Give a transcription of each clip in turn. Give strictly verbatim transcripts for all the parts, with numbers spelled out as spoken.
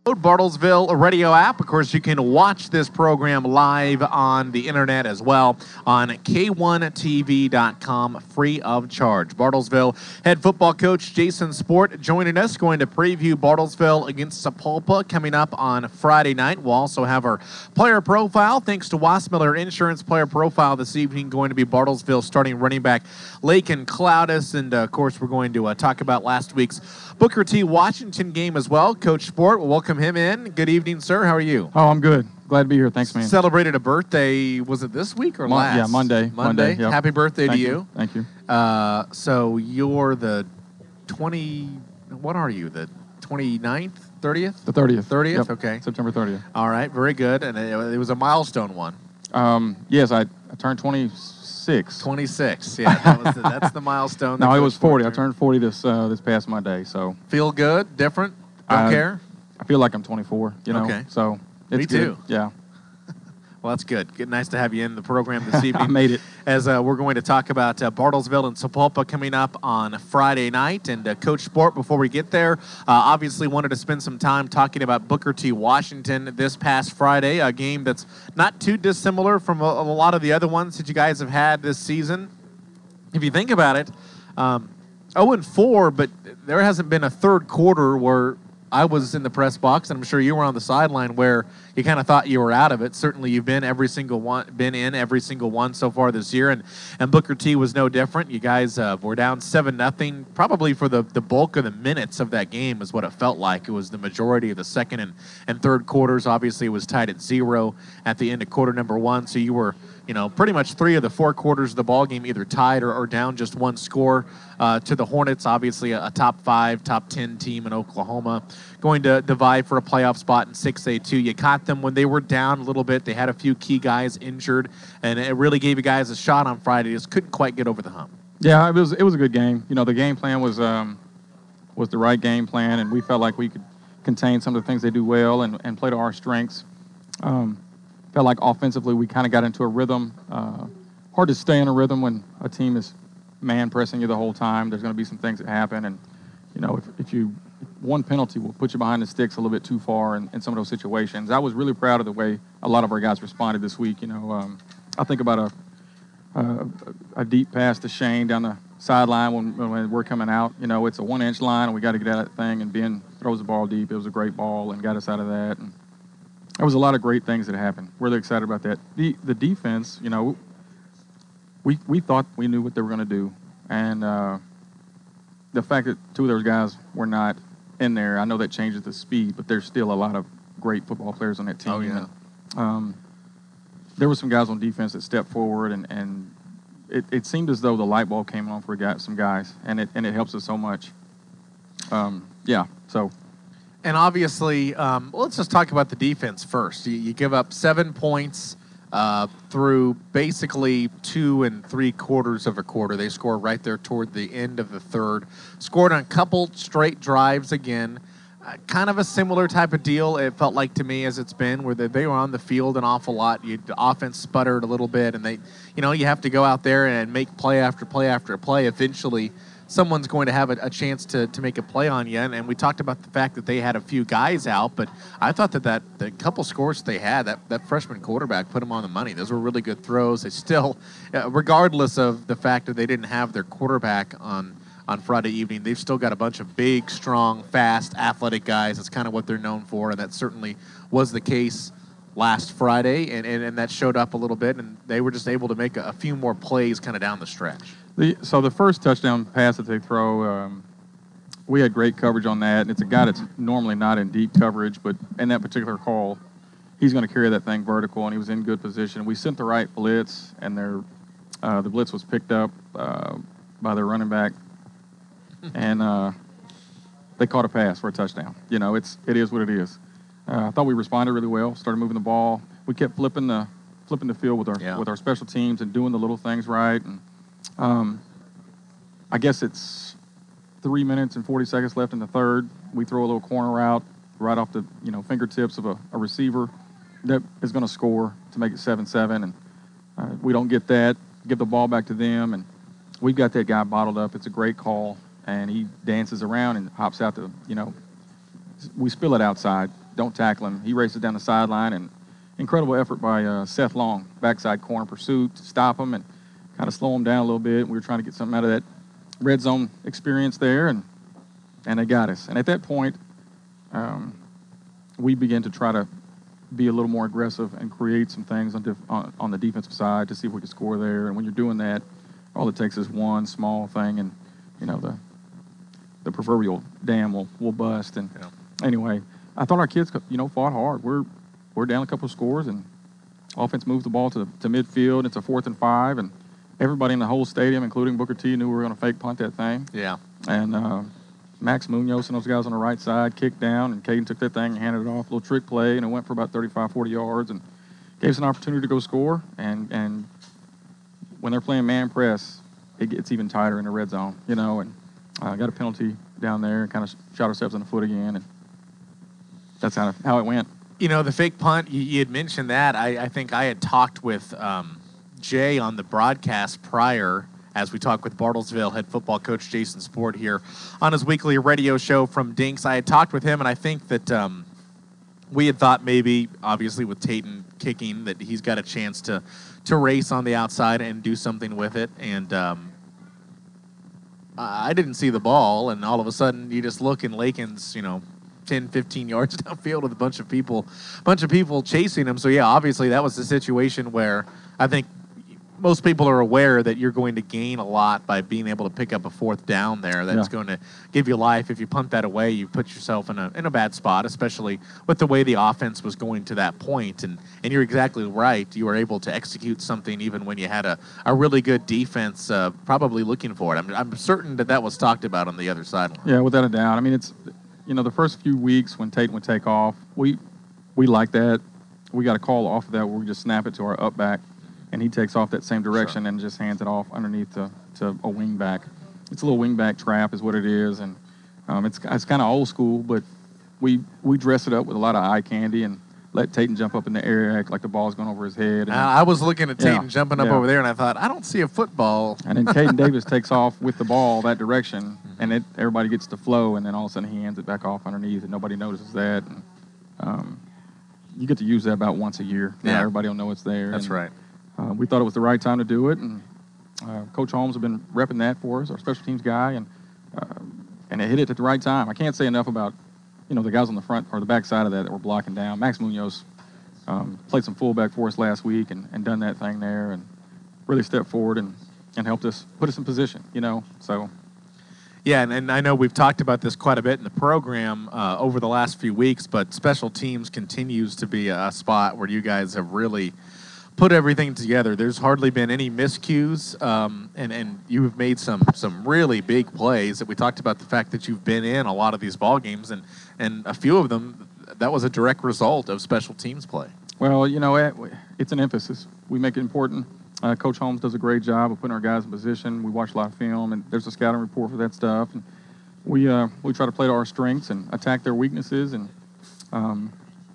Bartlesville radio app. Of course, you can watch this program live on the internet as well on K one T V dot com, free of charge. Bartlesville head football coach Jason Sport joining us, going to preview Bartlesville against Sapulpa coming up on Friday night. We'll also have our player profile. Thanks to Wassmiller Insurance, player profile this evening going to be Bartlesville starting running back Lakin Cloudis. And, uh, of course, we're going to uh, talk about last week's Booker T. Washington game as well. Coach Sport, we'll welcome him in. Good evening, sir. How are you? Oh, I'm good. Glad to be here. Thanks, man. Celebrated a birthday, was it this week or Mon- last? Yeah, Monday. Monday. Monday yep. Happy birthday Thank to you. you. Thank you. Uh, so you're the twenty, what are you, the twenty-ninth, thirtieth? The thirtieth. thirtieth, Yep. okay. September thirtieth. All right, very good. And it, it was a milestone one. Um, yes, I, I turned twenty-six. twenty-six, yeah. That was the, that's the milestone. No, that it Coach was Sport forty. I turned. turned forty this uh, this past Monday, so. Feel good? Different? Don't I- care? I feel like I'm twenty-four, you know? Okay. So, it's Me good. too. Yeah. Well, that's good. Good. Nice to have you in the program this evening. I made it. As uh, we're going to talk about uh, Bartlesville and Sapulpa coming up on Friday night. And uh, Coach Sport, before we get there, uh, obviously wanted to spend some time talking about Booker T. Washington this past Friday, a game that's not too dissimilar from a, a lot of the other ones that you guys have had this season. If you think about it, um, oh and four, but there hasn't been a third quarter where I was in the press box, and I'm sure you were on the sideline, where you kind of thought you were out of it. Certainly, you've been every single one, been in every single one so far this year, and, and Booker T was no different. You guys uh, were down seven nothing, probably for the, the bulk of the minutes of that game is what it felt like. It was the majority of the second and, and third quarters. Obviously, it was tied at zero at the end of quarter number one, so you were, you know, pretty much three of the four quarters of the ball game either tied or, or down just one score uh, to the Hornets. Obviously, a, a top five, top ten team in Oklahoma, going to divide for a playoff spot in six A two. You caught them when they were down a little bit. They had a few key guys injured, and it really gave you guys a shot on Friday. Just couldn't quite get over the hump. Yeah, it was it was a good game. You know, the game plan was um, was the right game plan, and we felt like we could contain some of the things they do well and, and play to our strengths. Um, felt like offensively we kind of got into a rhythm. Uh, hard to stay in a rhythm when a team is man pressing you the whole time. There's going to be some things that happen, and you know, if, if you one penalty will put you behind the sticks a little bit too far in, in some of those situations. I was really proud of the way a lot of our guys responded this week. You know, um, I think about a, a a deep pass to Shane down the sideline when, when we're coming out. You know, it's a one-inch line, and we got to get out of that thing, and Ben throws the ball deep. It was a great ball and got us out of that. And there was a lot of great things that happened. Really excited about that. The the defense, you know, we we thought we knew what they were going to do, and uh, the fact that two of those guys were not in there, I know that changes the speed, but there's still a lot of great football players on that team. Oh, yeah. And, um, there were some guys on defense that stepped forward, and, and it, it seemed as though the light bulb came on for a guy, some guys, and it and it helps us so much. Um, yeah, so. And obviously, um, well, let's just talk about the defense first. You, you give up seven points uh, through basically two and three quarters of a quarter. They scored right there toward the end of the third. Scored on a couple straight drives again. Uh, kind of a similar type of deal, it felt like to me, as it's been, where they, they were on the field an awful lot. You, the offense sputtered a little bit, and they, you know, you have to go out there and make play after play after play. Eventually, someone's going to have a, a chance to, to make a play on you. And, and we talked about the fact that they had a few guys out, but I thought that, that the couple scores they had, that, that freshman quarterback put them on the money. Those were really good throws. They still, uh, regardless of the fact that they didn't have their quarterback on on Friday evening, they've still got a bunch of big, strong, fast, athletic guys. That's kind of what they're known for, and that certainly was the case last Friday, and, and, and that showed up a little bit, and they were just able to make a, a few more plays kind of down the stretch. The, so the first touchdown pass that they throw, um, we had great coverage on that. And it's a guy that's normally not in deep coverage, but in that particular call, he's going to carry that thing vertical, and he was in good position. We sent the right blitz, and their, uh, the blitz was picked up uh, by their running back, and uh, they caught a pass for a touchdown. You know, it's it is what it is. Uh, I thought we responded really well. Started moving the ball. We kept flipping the flipping the field with our Yeah. with our special teams and doing the little things right. And um, I guess it's three minutes and forty seconds left in the third. We throw a little corner route right off the you know fingertips of a, a receiver that is going to score to make it seven seven, and uh, we don't get that. Give the ball back to them, and we've got that guy bottled up. It's a great call, and he dances around and hops out to you know we spill it outside. Don't tackle him. He races down the sideline, and incredible effort by uh, Seth Long, backside corner pursuit to stop him and kind of slow him down a little bit. We were trying to get something out of that red zone experience there, and and they got us. And at that point, um, we began to try to be a little more aggressive and create some things on, def- on on the defensive side to see if we could score there. And when you're doing that, all it takes is one small thing, and you know the the proverbial dam will will bust. And Yeah. anyway, I thought our kids, you know, fought hard. We're we're down a couple of scores, and offense moves the ball to to midfield. It's a fourth and five, and everybody in the whole stadium, including Booker T, knew we were going to fake punt that thing. Yeah. And uh, Max Munoz and those guys on the right side kicked down, and Caden took that thing and handed it off, a little trick play, and it went for about thirty-five, forty yards, and gave us an opportunity to go score. And and when they're playing man press, it gets even tighter in the red zone, you know, and uh, got a penalty down there and kind of shot ourselves in the foot again, and that's how, how it went. You know, the fake punt, you, you had mentioned that. I, I think I had talked with um, Jay on the broadcast prior, as we talked with Bartlesville head football coach Jason Sport here on his weekly radio show from Dinks. I had talked with him, and I think that um, we had thought maybe, obviously with Tayton kicking, that he's got a chance to, to race on the outside and do something with it. And um, I didn't see the ball, and all of a sudden you just look, and Lakin's, you know, ten, fifteen yards downfield with a bunch of people, bunch of people chasing him. So yeah, obviously that was the situation where I think most people are aware that you're going to gain a lot by being able to pick up a fourth down there. That's Yeah. going to give you life. If you punt that away, you put yourself in a in a bad spot, especially with the way the offense was going to that point. And and you're exactly right. You were able to execute something even when you had a, a really good defense uh, probably looking for it. I'm, I'm certain that that was talked about on the other sideline. Yeah, without a doubt. I mean, it's, you know, the first few weeks when Tate would take off, we we like that. We got a call off of that where we just snap it to our up back, and he takes off that same direction Sure. and just hands it off underneath to, to a wing back. It's a little wing back trap is what it is, and um, it's it's kind of old school, but we we dress it up with a lot of eye candy and let Tayton jump up in the air, act like the ball's going over his head. And, I I was looking at Tayton Yeah, jumping up yeah. over there, and I thought, I don't see a football. and then Caden Davis takes off with the ball that direction, and it everybody gets to flow, and then all of a sudden he hands it back off underneath, and nobody notices that. And, um, you get to use that about once a year. Now Yeah. everybody will know it's there. That's and, right. Uh, we thought it was the right time to do it, and uh, Coach Holmes has been repping that for us, our special teams guy, and uh, and it hit it at the right time. I can't say enough about, you know, the guys on the front or the back side of that that were blocking down. Max Munoz um, played some fullback for us last week and, and done that thing there, and really stepped forward and, and helped us put us in position, you know. So Yeah, and, and I know we've talked about this quite a bit in the program uh, over the last few weeks, but special teams continues to be a spot where you guys have really put everything together. There's hardly been any miscues, um, and, and you've made some some really big plays. That we talked about the fact that you've been in a lot of these ball games, and, and a few of them, that was a direct result of special teams play. Well, you know, it, it's an emphasis. We make it important. Uh, Coach Holmes does a great job of putting our guys in position. We watch a lot of film, and there's a scouting report for that stuff. And we uh, we try to play to our strengths and attack their weaknesses. And um,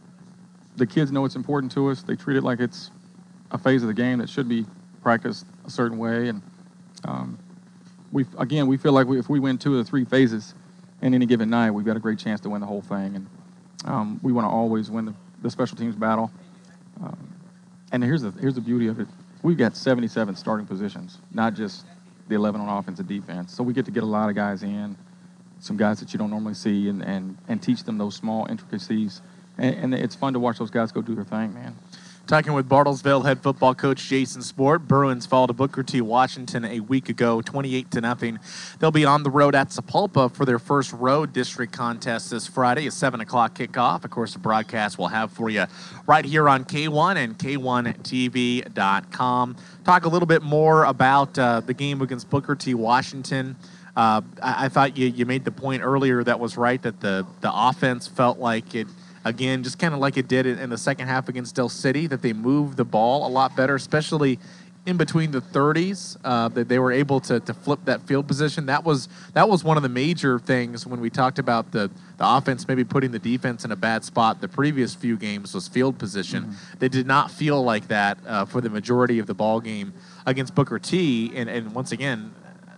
the kids know it's important to us. They treat it like it's a phase of the game that should be practiced a certain way. And um, we again, we feel like we, if we win two of the three phases in any given night, we've got a great chance to win the whole thing. And um, we want to always win the, the special teams battle. Um, and here's the here's the beauty of it. We've got seventy-seven starting positions, not just the eleven on offense and defense. So we get to get a lot of guys in, some guys that you don't normally see, and, and, and teach them those small intricacies. And, and it's fun to watch those guys go do their thing, man. Talking with Bartlesville head football coach Jason Sport. Bruins fall to Booker T. Washington a week ago, twenty-eight to nothing. They'll be on the road at Sapulpa for their first road district contest this Friday, a seven o'clock kickoff. Of course, the broadcast we'll have for you right here on K one and K one T V dot com. Talk a little bit more about uh, the game against Booker T. Washington. Uh, I, I thought you, you made the point earlier that was right, that the, the offense felt like it, again, just kind of like it did in the second half against Del City, that they moved the ball a lot better, especially in between the thirties, uh, that they were able to, to flip that field position. That was that was one of the major things when we talked about the, the offense maybe putting the defense in a bad spot. The previous few games was field position. Mm-hmm. They did not feel like that uh, for the majority of the ball game against Booker T. And, and once again,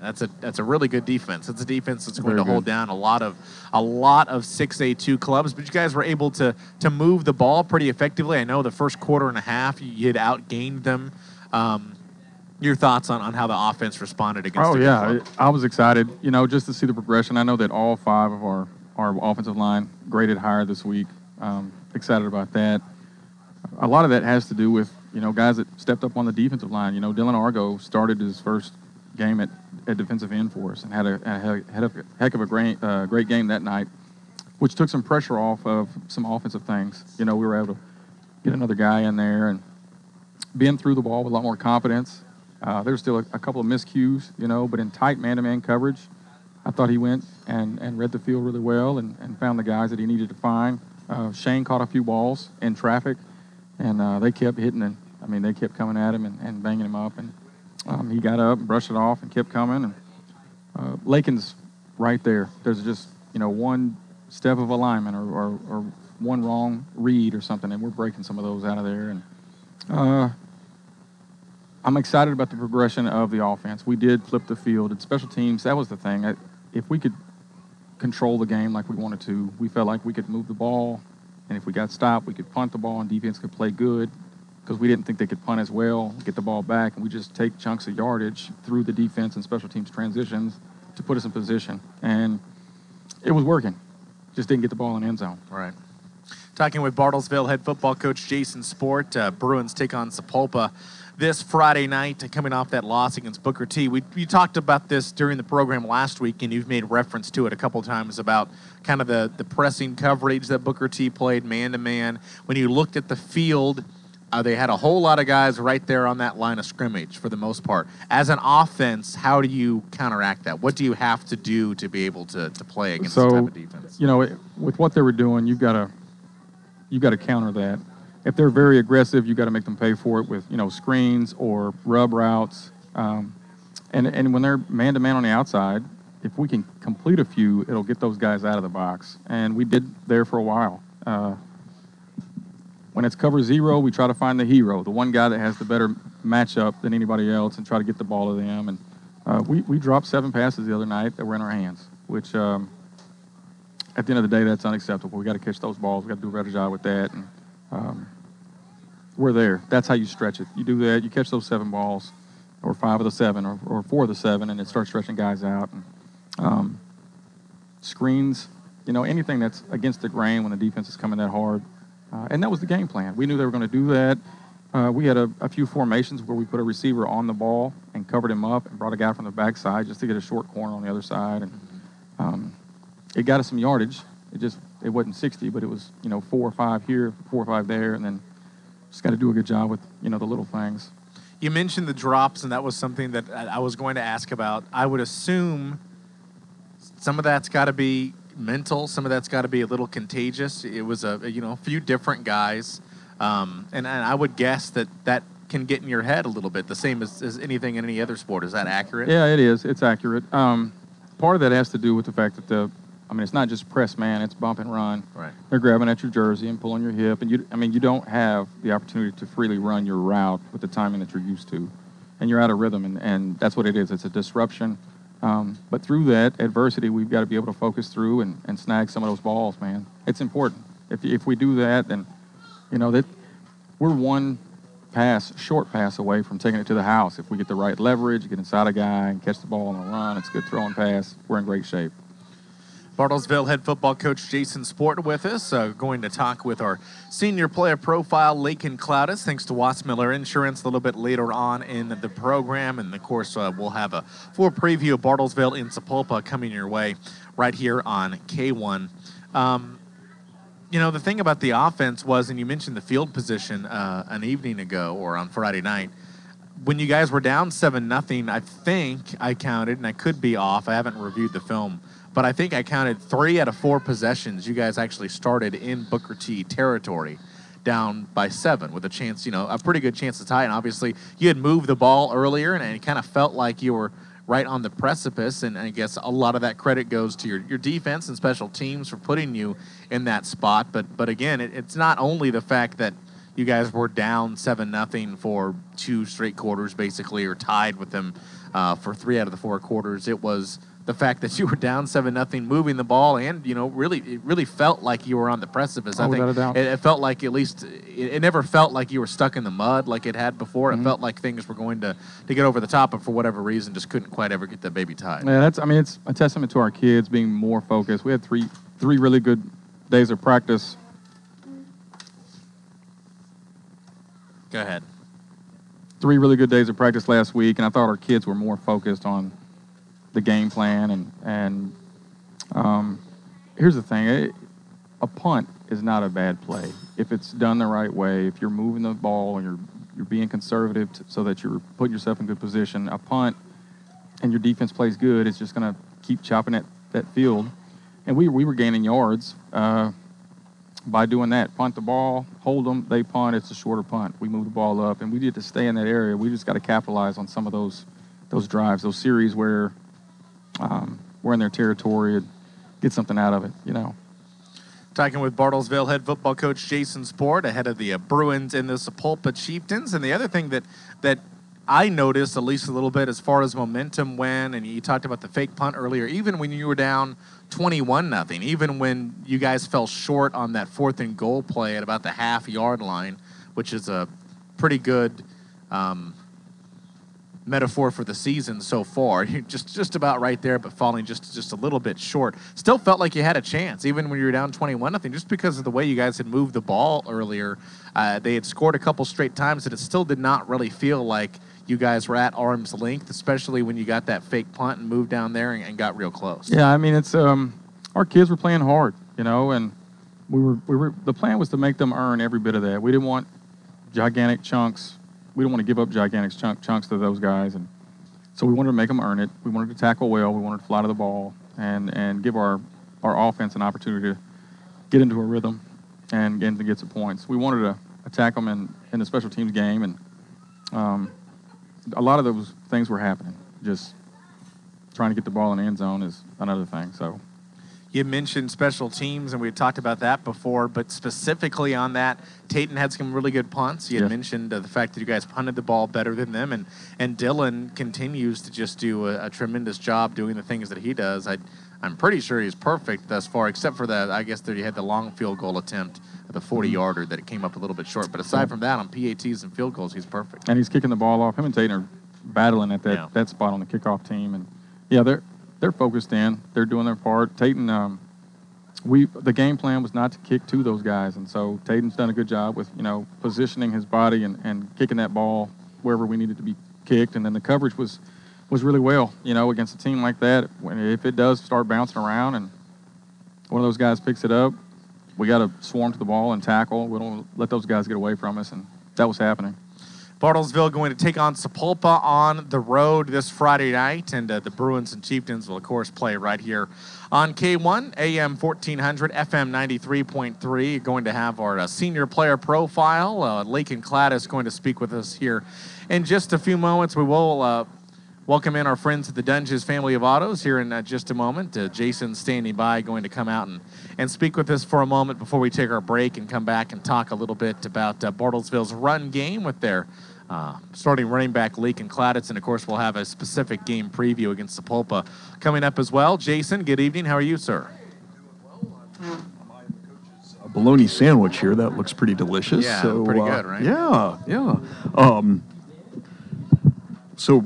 That's a that's a really good defense. It's a defense that's going Very to hold good. down a lot of a lot of six A two clubs. But you guys were able to to move the ball pretty effectively. I know the first quarter and a half you had outgained them. Um, your thoughts on, on how the offense responded against? Oh a good yeah, club? I I was excited. You know, just to see the progression. I know that all five of our our offensive line graded higher this week. Um, excited about that. A lot of that has to do with, you know, guys that stepped up on the defensive line. You know, Dylan Argo started his first game at, at defensive end for us and had a, a, had a heck of a great, uh, great game that night, which took some pressure off of some offensive things. You know, we were able to get another guy in there and being through the ball with a lot more confidence. Uh, there's still a, a couple of miscues, you know, but in tight man-to-man coverage, I thought he went and, and read the field really well and, and found the guys that he needed to find. Uh, Shane caught a few balls in traffic, and uh, they kept hitting him. I mean, they kept coming at him and, and banging him up, and um, he got up and brushed it off and kept coming. And uh, Lakin's right there. There's just, you know, one step of alignment or, or, or one wrong read or something, and we're breaking some of those out of there. And uh, I'm excited about the progression of the offense. We did flip the field. At special teams, that was the thing. I, if we could control the game like we wanted to, we felt like we could move the ball, and if we got stopped, we could punt the ball, and defense could play good because we didn't think they could punt as well, get the ball back, and we just take chunks of yardage through the defense and special teams transitions to put us in position. And it was working. Just didn't get the ball in the end zone. Right. Talking with Bartlesville head football coach Jason Sport. Uh, Bruins take on Sapulpa this Friday night, coming off that loss against Booker T. We, we talked about this during the program last week, and you've made reference to it a couple times about kind of the, the pressing coverage that Booker T played man-to-man. When you looked at the field, uh, they had a whole lot of guys right there on that line of scrimmage for the most part. As an offense, how do you counteract that? What do you have to do to be able to, to play against So, this type of defense? you know, with what they were doing, you've got to you've got to counter that. If they're very aggressive, you got to make them pay for it with, you know, screens or rub routes. Um, and, and when they're man-to-man on the outside, if we can complete a few, it'll get those guys out of the box. And we did there for a while. Uh, when it's cover zero, we try to find the hero, the one guy that has the better matchup than anybody else, and try to get the ball to them. And uh, we, we dropped seven passes the other night that were in our hands, which um, at the end of the day, that's unacceptable. We got to catch those balls. We got to do a better job with that. And, Um, we're there. That's how you stretch it. You do that, you catch those seven balls, or five of the seven, or, or four of the seven, and it starts stretching guys out. And, um, screens, you know, anything that's against the grain when the defense is coming that hard. Uh, and that was the game plan. We knew they were going to do that. Uh, we had a, a few formations where we put a receiver on the ball and covered him up and brought a guy from the backside just to get a short corner on the other side. And um, it got us some yardage. It just it wasn't sixty, but it was, you know, four or five here, four or five there, and then just got to do a good job with, you know, the little things. You mentioned the drops, and that was something that I I was going to ask about. I would assume some of that's got to be mental, some of that's got to be a little contagious. It was a, you know, a few different guys, um, and, and I would guess that that can get in your head a little bit, the same as, as anything in any other sport. Is that accurate? Yeah, it is. It's accurate. Um, part of that has to do with the fact that the I mean, it's not just press man, it's bump and run. Right. They're grabbing at your jersey and pulling your hip. And, you, I mean, you don't have the opportunity to freely run your route with the timing that you're used to. And you're out of rhythm, and, and that's what it is. It's a disruption. Um, but through that adversity, we've got to be able to focus through and, and snag some of those balls, man. It's important. If, if we do that, then, you know, that we're one pass, short pass away from taking it to the house. If we get the right leverage, get inside a guy and catch the ball on a run, it's a good throwing pass, we're in great shape. Bartlesville head football coach Jason Sport with us. Uh, going to talk with our senior player profile, Lakin Cloudis, thanks to Watts Miller Insurance a little bit later on in the program. And, of course, uh, we'll have a full preview of Bartlesville in Sapulpa coming your way right here on K one. Um, you know, the thing about the offense was, and you mentioned the field position uh, an evening ago or on Friday night, when you guys were down seven nothing, I think I counted, and I could be off, I haven't reviewed the film, but I think I counted three out of four possessions you guys actually started in Booker T territory down by seven with a chance, you know, a pretty good chance to tie. And obviously you had moved the ball earlier, and it kind of felt like you were right on the precipice. And I guess a lot of that credit goes to your, your defense and special teams for putting you in that spot. But, but again, it, it's not only the fact that you guys were down seven nothing for two straight quarters basically, or tied with them uh, for three out of the four quarters. It was the fact that you were down seven nothing, moving the ball, and you know, really, it really felt like you were on the precipice. Oh, I think without a doubt. it, it felt like, at least, it, it never felt like you were stuck in the mud like it had before. Mm-hmm. It felt like things were going to, to get over the top, but for whatever reason, just couldn't quite ever get the baby tied. Yeah, that's. I mean, it's a testament to our kids being more focused. We had three three really good days of practice. Go ahead. Three really good days of practice last week, and I thought our kids were more focused on the game plan. And and um, here's the thing: it, a punt is not a bad play if it's done the right way. If you're moving the ball and you're you're being conservative to, so that you're putting yourself in good position. A punt and your defense plays good, it's just going to keep chopping at that field. And we we were gaining yards uh, by doing that. Punt the ball, hold them, they punt. It's a shorter punt. We move the ball up, and we need to stay in that area. We just got to capitalize on some of those those drives, those series where um, we're in their territory and get something out of it, you know. Talking with Bartlesville head football coach Jason Sport ahead of the uh, Bruins and the Sapulpa Chieftains. And the other thing that that I noticed, at least a little bit, as far as momentum went, and you talked about the fake punt earlier, even when you were down twenty-one nothing, even when you guys fell short on that fourth and goal play at about the half-yard line, which is a pretty good um, metaphor for the season so far. You're just just about right there, but falling just just a little bit short. Still felt like you had a chance, even when you were down twenty-one nothing, just because of the way you guys had moved the ball earlier. Uh, they had scored a couple straight times, and it still did not really feel like you guys were at arm's length, especially when you got that fake punt and moved down there and, and got real close. Yeah, I mean, it's um, our kids were playing hard, you know, and we were we were. The plan was to make them earn every bit of that. We didn't want gigantic chunks. We don't want to give up gigantic chunk, chunks to those guys, and so we wanted to make them earn it. We wanted to tackle well. We wanted to fly to the ball and and give our our offense an opportunity to get into a rhythm and, and to get some points. We wanted to attack them in, in the special teams game, and um, a lot of those things were happening. Just trying to get the ball in the end zone is another thing. So. You mentioned special teams, and we talked about that before, but specifically on that, Tayton had some really good punts. You had yes. mentioned uh, the fact that you guys punted the ball better than them, and, and Dylan continues to just do a, a tremendous job doing the things that he does. I, I'm pretty sure he's perfect thus far, except for that, I guess that he had the long field goal attempt at the forty-yarder that it came up a little bit short. But aside from that, on P A Ts and field goals, he's perfect. And he's kicking the ball off. Him and Tayton are battling at that, yeah. that spot on the kickoff team. And, yeah, they're – they're focused in. They're doing their part. Tayton, um, we the game plan was not to kick to those guys, and so Tayton's done a good job with, you know, positioning his body and, and kicking that ball wherever we needed to be kicked. And then the coverage was was really well, you know, against a team like that. When if it does start bouncing around and one of those guys picks it up, we got to swarm to the ball and tackle. We don't let those guys get away from us, and that was happening. Bartlesville going to take on Sapulpa on the road this Friday night, and uh, the Bruins and Chieftains will, of course, play right here on K one, A M fourteen hundred, F M ninety-three point three. You're going to have our uh, senior player profile. Uh, Lakin Cladd is going to speak with us here in just a few moments. We will uh, welcome in our friends at the Dunges Family of Autos here in uh, just a moment. Uh, Jason's standing by, going to come out and, and speak with us for a moment before we take our break and come back and talk a little bit about uh, Bartlesville's run game with their Uh, starting running back Lakin Cladd, and of course we'll have a specific game preview against Sapulpa coming up as well. Jason, good evening. How are you, sir? A bologna sandwich here. That looks pretty delicious. Yeah, so, pretty uh, good, right? Yeah, yeah. Um, so,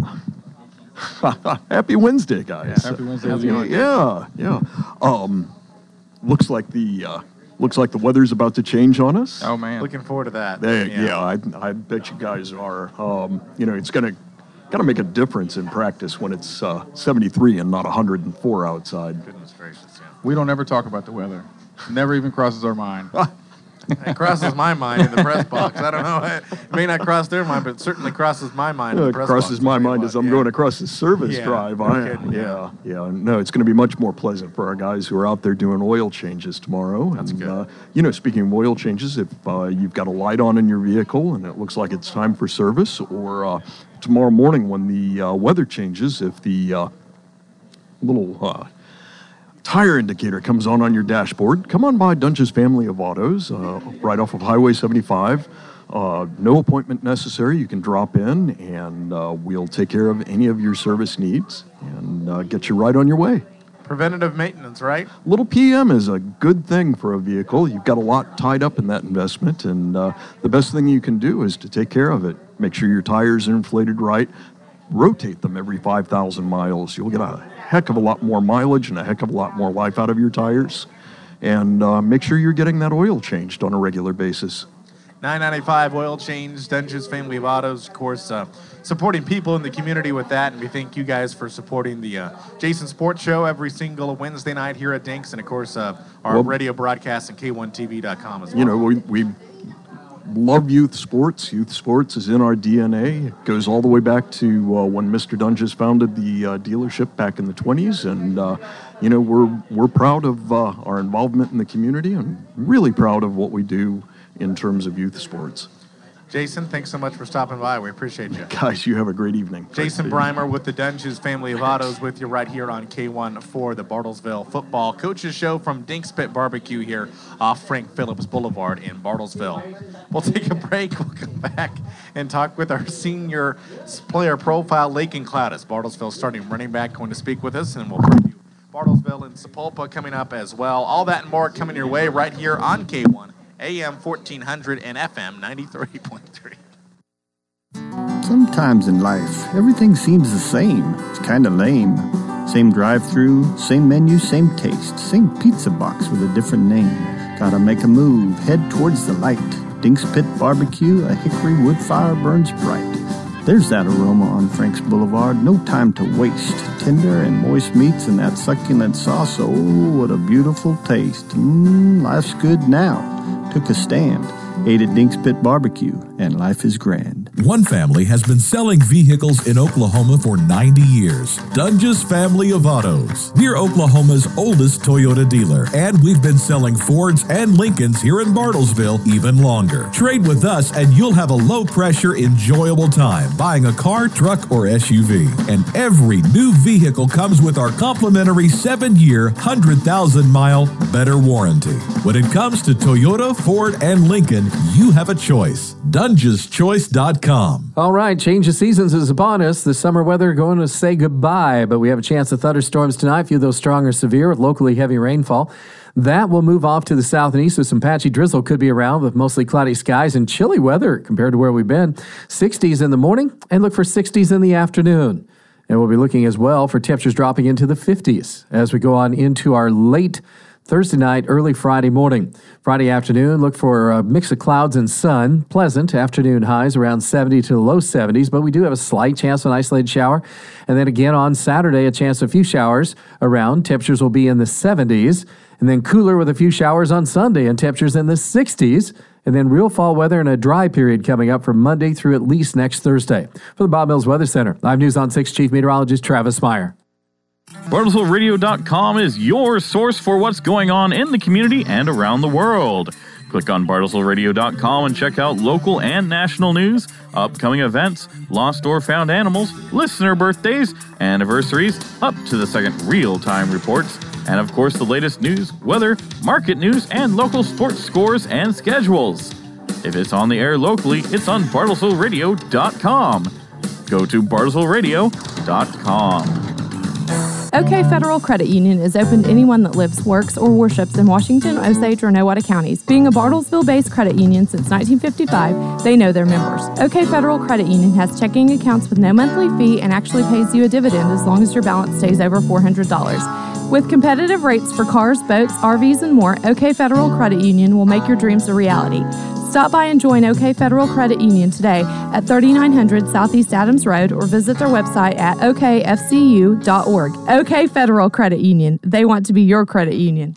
happy Wednesday, guys. Yeah, happy Wednesday. How's it going? Yeah, yeah. Um, looks like the uh, looks like the weather's about to change on us. Oh, man. Looking forward to that. They, yeah, I, I bet you guys are. Um, you know, it's gonna gotta make a difference in practice when it's uh, seventy-three and not one hundred four outside. Goodness gracious, yeah. We don't ever talk about the weather. Never even crosses our mind. It crosses my mind in the press box. I don't know. It may not cross their mind, but it certainly crosses my mind in Uh, the press crosses box. my I'll tell you mind what, as I'm yeah. going across the service Yeah, drive. no I, kidding, yeah, yeah. No, it's going to be much more pleasant for our guys who are out there doing oil changes tomorrow. That's and, good. Uh, you know, speaking of oil changes, if uh, you've got a light on in your vehicle and it looks like it's time for service, or uh, tomorrow morning when the uh, weather changes, if the uh, little uh, tire indicator comes on on your dashboard, come on by Dunges Family of Autos, uh, right off of Highway seventy-five. Uh, no appointment necessary. You can drop in, and uh, we'll take care of any of your service needs and uh, get you right on your way. Preventative maintenance, right? Little P M is a good thing for a vehicle. You've got a lot tied up in that investment, and uh, the best thing you can do is to take care of it. Make sure your tires are inflated right. Rotate them every five thousand miles. You'll get a heck of a lot more mileage and a heck of a lot more life out of your tires. And uh, make sure you're getting that oil changed on a regular basis. nine ninety-five oil change, Dunge's Family of Autos, of course, uh, supporting people in the community with that. And we thank you guys for supporting the uh, Jason Sports Show every single Wednesday night here at Dinks. And, of course, uh, our well, radio broadcast at K one T V dot com as well. You know, we, we love youth sports. Youth sports is in our D N A. It goes all the way back to uh, when Mister Dunges founded the uh, dealership back in the twenties. And, uh, you know, we're, we're proud of uh, our involvement in the community and really proud of what we do in terms of youth sports. Jason, thanks so much for stopping by. We appreciate you. Guys, you have a great evening. Jason Breimer with the Dunges Family of Autos with you right here on K one for the Bartlesville Football Coaches Show from Dink's Pit Barbecue here off Frank Phillips Boulevard in Bartlesville. We'll take a break. We'll come back and talk with our senior player profile, Lakin Cloudis, Bartlesville starting running back, going to speak with us, and we'll preview Bartlesville and Sapulpa coming up as well. All that and more coming your way right here on K one. A M fourteen hundred and F M ninety-three point three. Sometimes in life, everything seems the same. It's kind of lame. Same drive-through, same menu, same taste, same pizza box with a different name. Gotta make a move, head towards the light. Dink's Pit Barbecue, a hickory wood fire burns bright. There's that aroma on Frank's Boulevard, no time to waste. Tender and moist meats and that succulent sauce, oh, what a beautiful taste. Mmm, life's good now. Took a stand, ate at Dink's Pit Barbecue, and life is grand. One family has been selling vehicles in Oklahoma for ninety years. Dunges Family of Autos. We're Oklahoma's oldest Toyota dealer, and we've been selling Fords and Lincolns here in Bartlesville even longer. Trade with us and you'll have a low-pressure, enjoyable time buying a car, truck, or S U V. And every new vehicle comes with our complimentary seven-year, one hundred thousand mile better warranty. When it comes to Toyota, Ford, and Lincoln, you have a choice. Dunges Choice dot com. All right, change of seasons is upon us. The summer weather going to say goodbye, but we have a chance of thunderstorms tonight. A few of those strong or severe with locally heavy rainfall. That will move off to the south and east with some patchy drizzle could be around with mostly cloudy skies and chilly weather compared to where we've been. sixties in the morning and look for sixties in the afternoon. And we'll be looking as well for temperatures dropping into the fifties as we go on into our late Thursday night, early Friday morning. Friday afternoon, look for a mix of clouds and sun. Pleasant afternoon highs around seventy to the low seventies, but we do have a slight chance of an isolated shower. And then again on Saturday, a chance of a few showers around. Temperatures will be in the seventies. And then cooler with a few showers on Sunday and temperatures in the sixties. And then real fall weather and a dry period coming up from Monday through at least next Thursday. For the Bob Mills Weather Center, Live News on six Chief Meteorologist Travis Meyer. Bartlesville Radio dot com is your source for what's going on in the community and around the world. Click on Bartlesville Radio dot com and check out local and national news, upcoming events, lost or found animals, listener birthdays, anniversaries, up to the second real-time reports, and of course the latest news, weather, market news, and local sports scores and schedules. If it's on the air locally, it's on Bartlesville Radio dot com. Go to Bartlesville Radio dot com. OK Federal Credit Union is open to anyone that lives, works, or worships in Washington, Osage, or Nowata counties. Being a Bartlesville-based credit union since nineteen fifty-five, they know their members. OK Federal Credit Union has checking accounts with no monthly fee and actually pays you a dividend as long as your balance stays over four hundred dollars. With competitive rates for cars, boats, R Vs, and more, OK Federal Credit Union will make your dreams a reality. Stop by and join OK Federal Credit Union today at thirty-nine hundred Southeast Adams Road or visit their website at O K F C U dot org. OK Federal Credit Union. They want to be your credit union.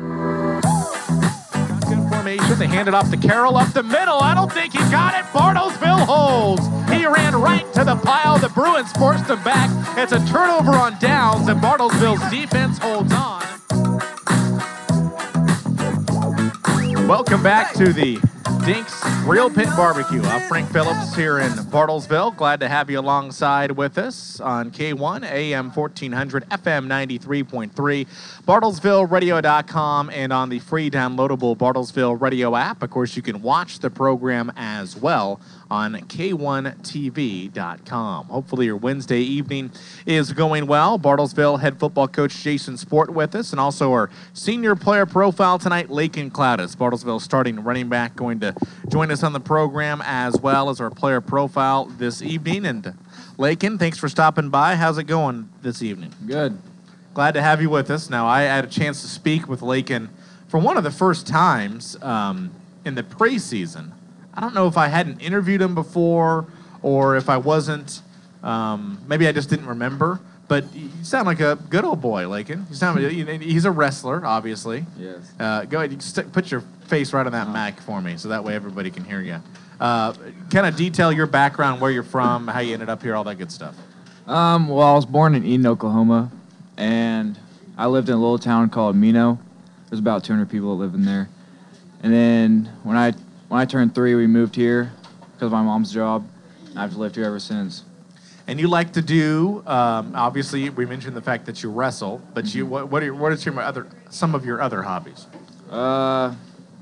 Good formation. They hand it off to Carroll up the middle. I don't think he got it. Bartlesville holds. He ran right to the pile. The Bruins forced him back. It's a turnover on downs, and Bartlesville's defense holds on. Welcome back to the Dink's Real Pit Barbecue. I'm Frank Phillips here in Bartlesville. Glad to have you alongside with us on K one, A M fourteen hundred, F M ninety-three point three, Bartlesville Radio dot com, and on the free downloadable Bartlesville Radio app. Of course, you can watch the program as well on K one T V dot com. Hopefully your Wednesday evening is going well. Bartlesville head football coach Jason Sport with us, and also our senior player profile tonight, Lakin Cloudis, Bartlesville starting running back, going to join us on the program as well as our player profile this evening. And Lakin, thanks for stopping by. How's it going this evening? Good. Glad to have you with us. Now, I had a chance to speak with Lakin for one of the first times um, in the preseason. I don't know if I hadn't interviewed him before or if I wasn't, um, maybe I just didn't remember. But you sound like a good old boy, Lakin. You sound, he's a wrestler, obviously. Yes. Uh, go ahead, you stick, put your face right on that mic for me, so that way everybody can hear you. Uh, kind of detail your background, where you're from, how you ended up here, all that good stuff. Um, well, I was born in Eden, Oklahoma, and I lived in a little town called Mino. There's about two hundred people that live in there. And then when I when I turned three, we moved here because of my mom's job. I've lived here ever since. And you like to do, um, obviously, we mentioned the fact that you wrestle, but mm-hmm. you what what are your, what is your other some of your other hobbies? Uh,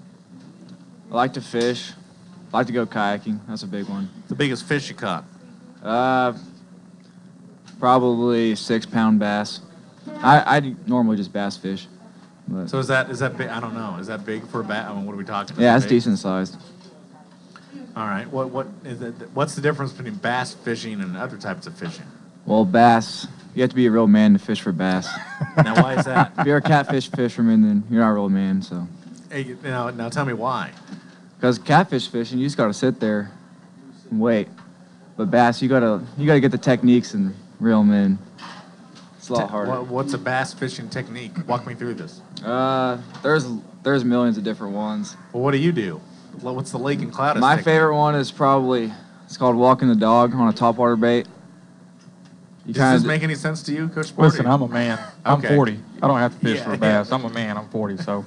I like to fish. I like to go kayaking. That's a big one. The biggest fish you caught? Uh, probably six pound bass. I I normally just bass fish. But so is that is that big? I don't know. Is that big for a bass? I mean, what are we talking about? Yeah, it's decent sized. All right. What what is it? What's the difference between bass fishing and other types of fishing? Well, bass, you have to be a real man to fish for bass. Now, why is that? If you're a catfish fisherman, then you're not a real man. So. Hey, now, now tell me why. Because catfish fishing, you just gotta sit there and wait. But bass, you gotta you gotta get the techniques and reel them in. It's a lot Te- harder. What's a bass fishing technique? Walk me through this. Uh, there's there's millions of different ones. Well, what do you do? What's the Lakin Cloudis My technique? favorite one is probably, it's called walking the dog on a topwater bait. You Does this make any sense to you, Coach Sporty? Listen, I'm a man. I'm Okay. forty. I don't have to fish Yeah, for a bass. I'm a man. I'm forty, so.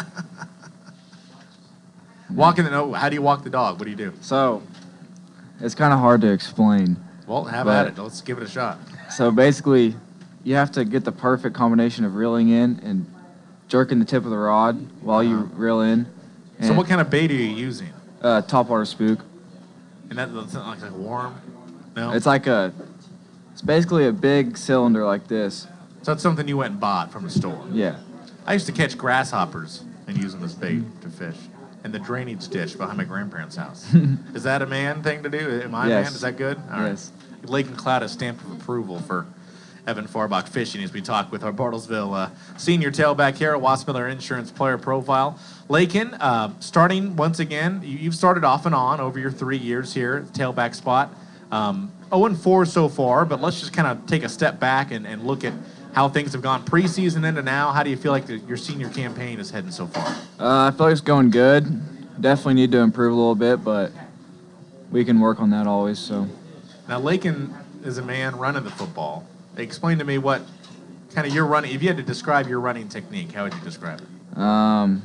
Walking the no. How do you walk the dog? What do you do? So, it's kind of hard to explain. Well, have But- at it. Let's give it a shot. So basically, you have to get the perfect combination of reeling in and jerking the tip of the rod while you reel in. So, And, what kind of bait are you using? Uh, topwater spook. And that that's not like a worm? No. It's like a, it's basically a big cylinder like this. so that's something you went and bought from the store. Yeah. I used to catch grasshoppers and use them as bait to fish in the drainage ditch behind my grandparents' house. Is that a man thing to do? Am I a Yes. man? Is that good? All Yes. right. Lakin Cloudis stamp of approval for Evan Farbach Fishing as we talk with our Bartlesville uh, senior tailback here at Wassmiller Insurance Player Profile. Lakin, uh, starting once again, you, you've started off and on over your three years here at the tailback spot. Um, oh and four so far, but let's just kind of take a step back and, and look at how things have gone preseason into now. How do you feel like the, your senior campaign is heading so far? Uh, I feel like it's going good. Definitely need to improve a little bit, but we can work on that always. So. Now, Lakin is a man running the football. Explain to me what kind of your running, if you had to describe your running technique, how would you describe it? Um,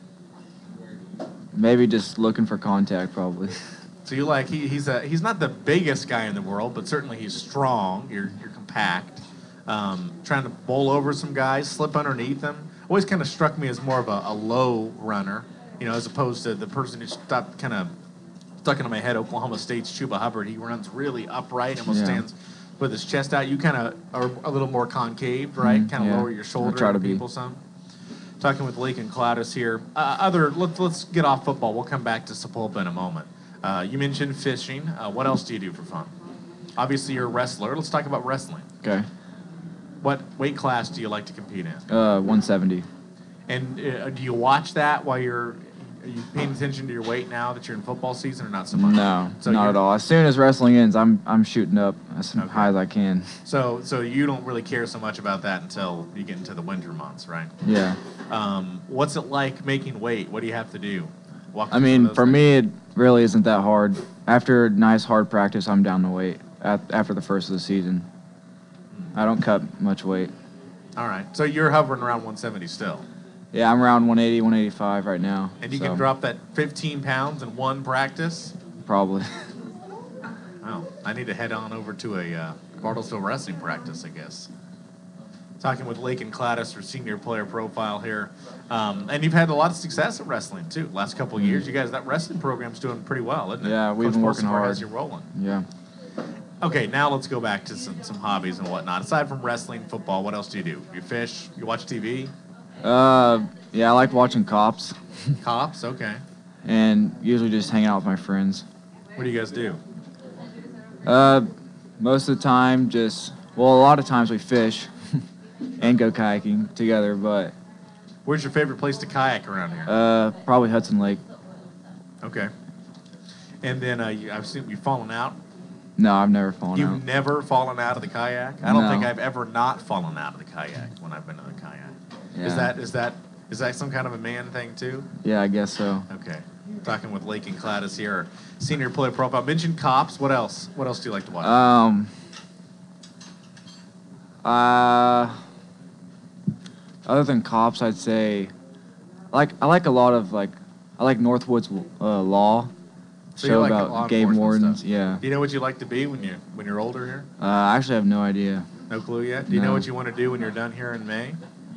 maybe just looking for contact, probably. So you like, he, he's a, he's not the biggest guy in the world, but certainly he's strong. You're, you're compact. Um, trying to bowl over some guys, slip underneath them. Always kind of struck me as more of a, a low runner, you know, as opposed to the person who stopped kind of stuck into my head, Oklahoma State's Chuba Hubbard. He runs really upright, almost Yeah. stands with his chest out. You kind of are a little more concave, right? Mhm, kind of yeah. lower your shoulder I try to at be. people some. Talking with Lakin Cloudis here. Uh, other, let's let's get off football. We'll come back to Sapulpa in a moment. Uh, you mentioned fishing. Uh, what else do you do for fun? Obviously, you're a wrestler. Let's talk about wrestling. Okay. What weight class do you like to compete in? Uh, one seventy. And uh, do you watch that while you're, are you paying attention to your weight now that you're in football season, or not so much? No, So not you're- at all. As soon as wrestling ends, I'm I'm shooting up as Okay. high as I can. So, so you don't really care so much about that until you get into the winter months, right? Yeah. Um, what's it like making weight? What do you have to do? Walk I me through mean, those for things. me, it really isn't that hard. After nice hard practice, I'm down to weight at, after the first of the season. I don't cut much weight. All right. So you're hovering around one seventy still. Yeah, I'm around one eighty, one eighty-five right now. And you so can drop that fifteen pounds in one practice? Probably. Wow. I need to head on over to a uh, Bartlesville wrestling practice, I guess. Talking with Lakin Cladis, our senior player profile here. Um, and you've had a lot of success at wrestling, too. Last couple of years, you guys, that wrestling program's doing pretty well, isn't it? Yeah, we've Coach been working Bolsonaro hard. has you rolling. Yeah. Okay, now let's go back to some, some hobbies and whatnot. Aside from wrestling, football, what else do you do? You fish? You watch T V? Uh, yeah, I like watching Cops. Cops? Okay. And usually just hanging out with my friends. What do you guys do? Uh, most of the time, just, well, a lot of times we fish and go kayaking together, but Where's your favorite place to kayak around here? uh, probably Hudson Lake. Okay. And then uh, you, I've seen you've fallen out. No, I've never fallen You've out. never fallen out of the kayak? I don't No. think I've ever not fallen out of the kayak when I've been in the kayak. Is Yeah. that is that is that some kind of a man thing too? Yeah, I guess so. Okay. Talking with Lakin Cladis here, senior player profile. Mentioned Cops. What else? What else do you like to watch? Um, uh, other than Cops, I'd say, like I like a lot of like I like Northwoods uh, Law So you show like about law game enforcement wardens. stuff. Yeah. Do you know what you'd like to be when you when you're older here? Uh, I actually have no idea. No clue yet. Do you know No. what you want to do when you're done here in May?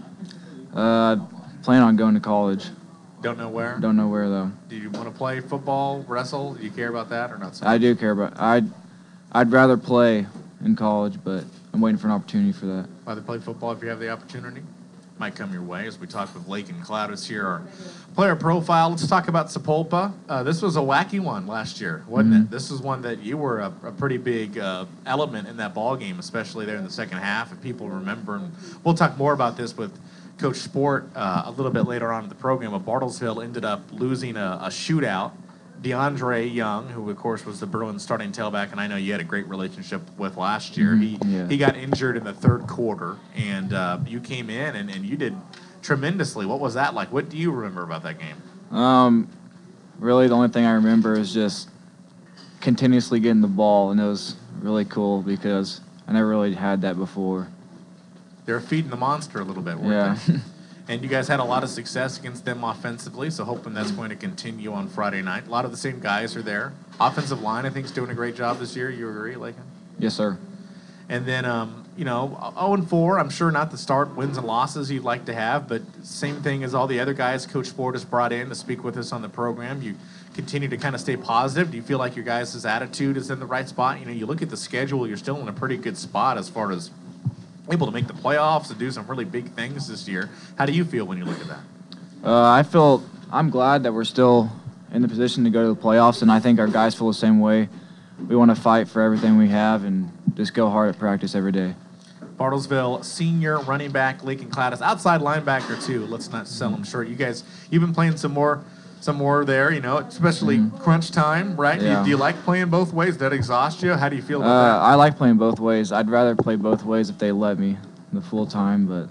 Uh, plan on going to college. Don't know where. Don't know where though. Do you want to play football, wrestle? Do you care about that or not? So I much? do care about. I'd I'd rather play in college, but I'm waiting for an opportunity for that. Rather play football if you have the opportunity. Might come your way as we talk with Lakin Cladis here. Our player profile. Let's talk about Sapulpa. Uh, this was a wacky one last year, wasn't it? This is one that you were a, a pretty big uh, element in that ball game, especially there in the second half, if people remember. And we'll talk more about this with Coach Sport uh, a little bit later on in the program. But Bartlesville ended up losing a, a shootout. DeAndre Young, who of course was the Bruins starting tailback, and I know you had a great relationship with last year. He Yeah. he got injured in the third quarter, and uh, you came in and, and you did tremendously. What was that like? What do you remember about that game? Um, really, the only thing I remember is just continuously getting the ball, and it was really cool because I never really had that before. They were feeding the monster a little bit, weren't Yeah. they? And you guys had a lot of success against them offensively, so hoping that's going to continue on Friday night. A lot of the same guys are there. Offensive line, I think, is doing a great job this year. You agree, Lakin? Yes, sir. And then, um, you know, oh and four, I'm sure not the start wins and losses you'd like to have, but same thing as all the other guys Coach Sport has brought in to speak with us on the program. You continue to kind of stay positive. Do you feel like your guys' attitude is in the right spot? You know, you look at the schedule, you're still in a pretty good spot as far as able to make the playoffs and do some really big things this year. How do you feel when you look at that? Uh, I feel I'm glad that we're still in the position to go to the playoffs, and I think our guys feel the same way. We want to fight for everything we have and just go hard at practice every day. Bartlesville senior running back Lakin Cladis, outside linebacker too. Let's not sell him short. You guys, you've been playing some more, some more there. You know, especially crunch time, right? Do, you, Yeah. do you like playing both ways? Does that exhaust you? How do you feel Uh, about I like playing both ways. I'd rather play both ways if they let me the full time, but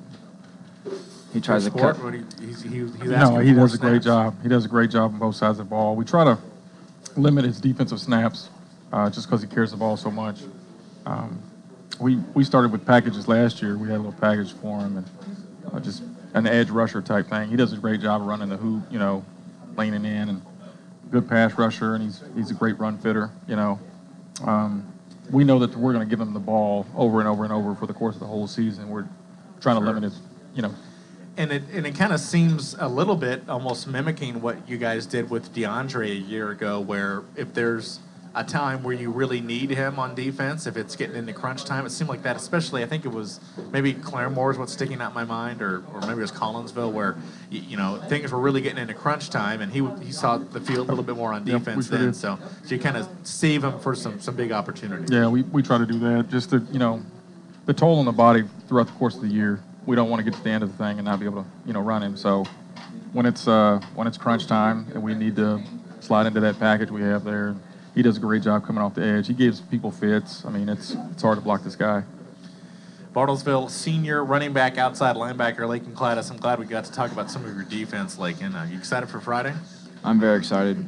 he that? tries to Sport, cut. what do you- he's, he, he's No, asking he for does a great snaps. job. He does a great job on both sides of the ball. We try to limit his defensive snaps uh, just because he carries the ball so much. Um, we we started with packages last year. We had a little package for him and uh, just an edge rusher type thing. He does a great job of running the hoop, you know, leaning in, and good pass rusher, and he's he's a great run fitter, you know. Um, we know that we're going to give him the ball over and over and over for the course of the whole season. We're trying to limit his, you know, And it and it kind of seems a little bit almost mimicking what you guys did with DeAndre a year ago, where if there's a time where you really need him on defense, if it's getting into crunch time, it seemed like that. Especially, I think it was maybe Claremore is what's sticking out in my mind, or, or maybe it was Collinsville, where you, you know things were really getting into crunch time, and he he saw the field a little bit more on Yeah, we defense sure then. did. So, so you kind of save him for some some big opportunities. Yeah, we, we try to do that. Just to, you know, the toll on the body throughout the course of the year. We don't want to get to the end of the thing and not be able to, you know, run him. So when it's uh, when it's crunch time and we need to slide into that package we have there, he does a great job coming off the edge. He gives people fits. I mean, it's it's hard to block this guy. Bartlesville senior running back, outside linebacker, Lakin Cladis. I'm glad we got to talk about some of your defense, Lakin. Uh, you excited for Friday? I'm very excited.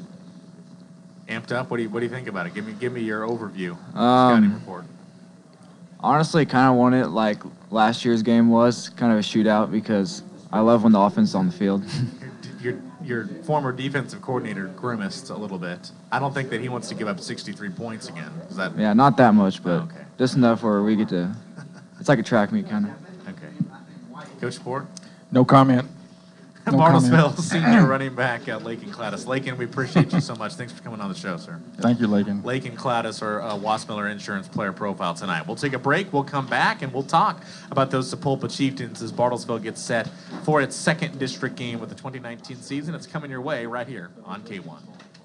Amped up? What do you What do you think about it? Give me Give me your overview. Um, Scouting report. Honestly, kind of want it like last year's game was, kind of a shootout, because I love when the offense is on the field. Your, your former defensive coordinator grimaced a little bit. I don't think that he wants to give up sixty-three points again. Is that? Yeah, not that much, but Oh, okay. just enough where we get to. It's like a track meet, kind of. Okay. Coach Sport? No comment. No Bartlesville comment. senior running back uh, Lakin Cladis. Lakin, we appreciate you so much. Thanks for coming on the show, sir. Thank you, Lakin. Lakin Cladis, our uh, Wasmiller Insurance player profile tonight. We'll take a break. We'll come back, and we'll talk about those Sapulpa Chieftains as Bartlesville gets set for its second district game with the twenty nineteen season. It's coming your way right here on K one.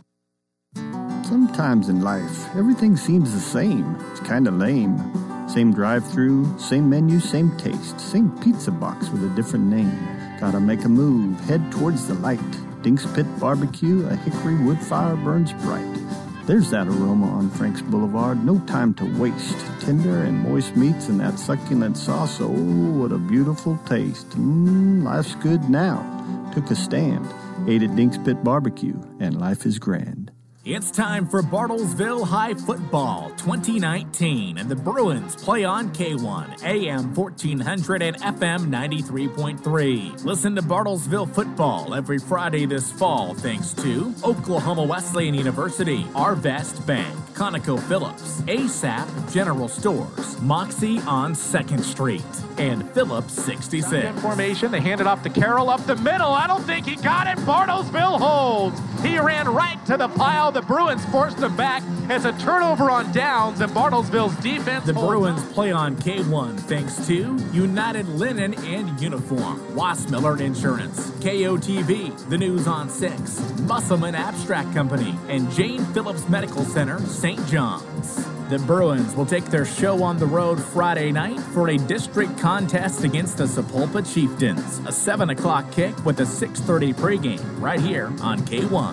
Sometimes in life, everything seems the same. It's kind of lame. Same drive-through, same menu, same taste, same pizza box with a different name. Gotta make a move, head towards the light. Dink's Pit Barbecue, a hickory wood fire burns bright. There's that aroma on Frank's Boulevard, no time to waste. Tender and moist meats and that succulent sauce, oh, what a beautiful taste. Mmm, life's good now. Took a stand, ate at Dink's Pit Barbecue, and life is grand. It's time for Bartlesville High Football twenty nineteen, and the Bruins play on K one, A M fourteen hundred and F M ninety-three point three. Listen to Bartlesville football every Friday this fall thanks to Oklahoma Wesleyan University, Arvest Bank, ConocoPhillips, ASAP General Stores, Moxie on second Street, and Phillips sixty-six. Formation, they hand it off to Carroll up the middle. I don't think he got it. Bartlesville holds. He ran right to the pile. The Bruins forced him back. It's a turnover on downs, and Bartlesville's defense. The Bruins play on K one thanks to United Linen and Uniform, Wasmiller Insurance, K O T V, The News on six, Musselman Abstract Company, and Jane Phillips Medical Center, Saint John's. The Bruins will take their show on the road Friday night for a district contest against the Sapulpa Chieftains. A seven o'clock kick with a six thirty pregame right here on K one.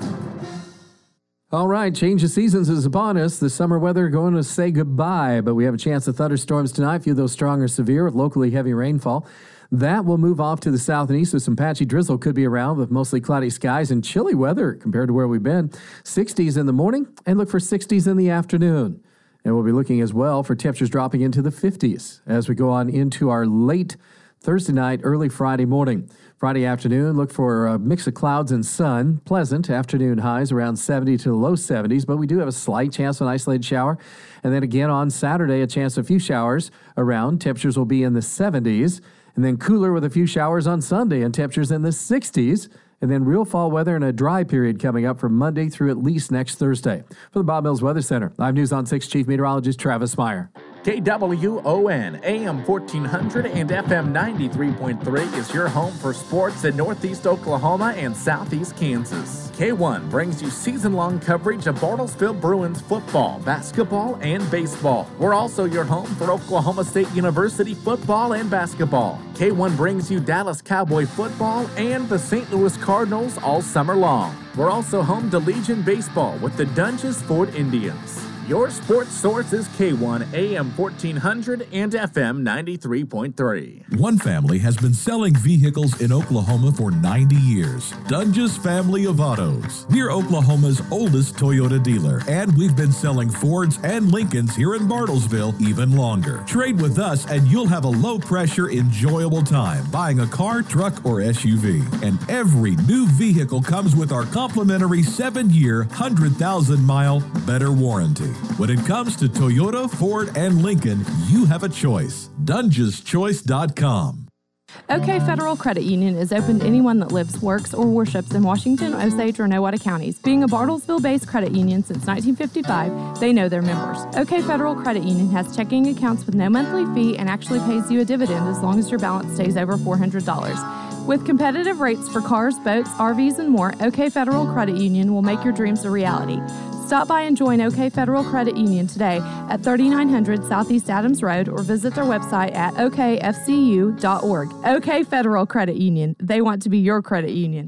All right, change of seasons is upon us. The summer weather going to say goodbye, but we have a chance of thunderstorms tonight. A few of those strong or severe with locally heavy rainfall. That will move off to the south and east with some patchy drizzle could be around with mostly cloudy skies and chilly weather compared to where we've been. sixties in the morning and look for sixties in the afternoon. And we'll be looking as well for temperatures dropping into the fifties as we go on into our late Thursday night, early Friday morning. Friday afternoon, look for a mix of clouds and sun. Pleasant afternoon highs around seventy to the low seventies, but we do have a slight chance of an isolated shower. And then again on Saturday, a chance of a few showers around. Temperatures will be in the seventies. And then cooler with a few showers on Sunday and temperatures in the sixties. And then real fall weather and a dry period coming up from Monday through at least next Thursday. For the Bob Mills Weather Center, I'm News on six Chief Meteorologist Travis Meyer. K W O N, A M fourteen hundred and F M ninety-three point three is your home for sports in Northeast Oklahoma and Southeast Kansas. K one brings you season-long coverage of Bartlesville Bruins football, basketball, and baseball. We're also your home for Oklahoma State University football and basketball. K one brings you Dallas Cowboy football and the Saint Louis Cardinals all summer long. We're also home to Legion Baseball with the Dungeness Ford Indians. Your sports source is K one, A M fourteen hundred and F M ninety-three point three. One family has been selling vehicles in Oklahoma for ninety years. Dungeness Family of Autos. We're Oklahoma's oldest Toyota dealer, and we've been selling Fords and Lincolns here in Bartlesville even longer. Trade with us and you'll have a low-pressure, enjoyable time buying a car, truck, or S U V. And every new vehicle comes with our complimentary seven-year, one hundred thousand mile better warranty. When it comes to Toyota, Ford, and Lincoln, you have a choice. Dungeness Choice dot com. OK Federal Credit Union is open to anyone that lives, works, or worships in Washington, Osage, or Nowata counties. Being a Bartlesville-based credit union since nineteen fifty-five, they know their members. OK Federal Credit Union has checking accounts with no monthly fee and actually pays you a dividend as long as your balance stays over four hundred dollars. With competitive rates for cars, boats, R Vs, and more, OK Federal Credit Union will make your dreams a reality. Stop by and join OK Federal Credit Union today at thirty-nine hundred Southeast Adams Road or visit their website at O K F C U dot org. OK Federal Credit Union. They want to be your credit union.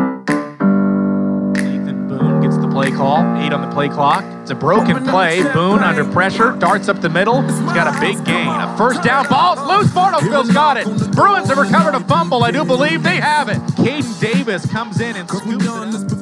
Ethan Boone gets the play call. Eight on the play clock. It's a broken play. Boone under pressure. Darts up the middle. He's got a big gain. A first down ball. Loose. Bartlesville's got it. Bruins have recovered a fumble. I do believe they have it. Caden Davis comes in and scoops it up.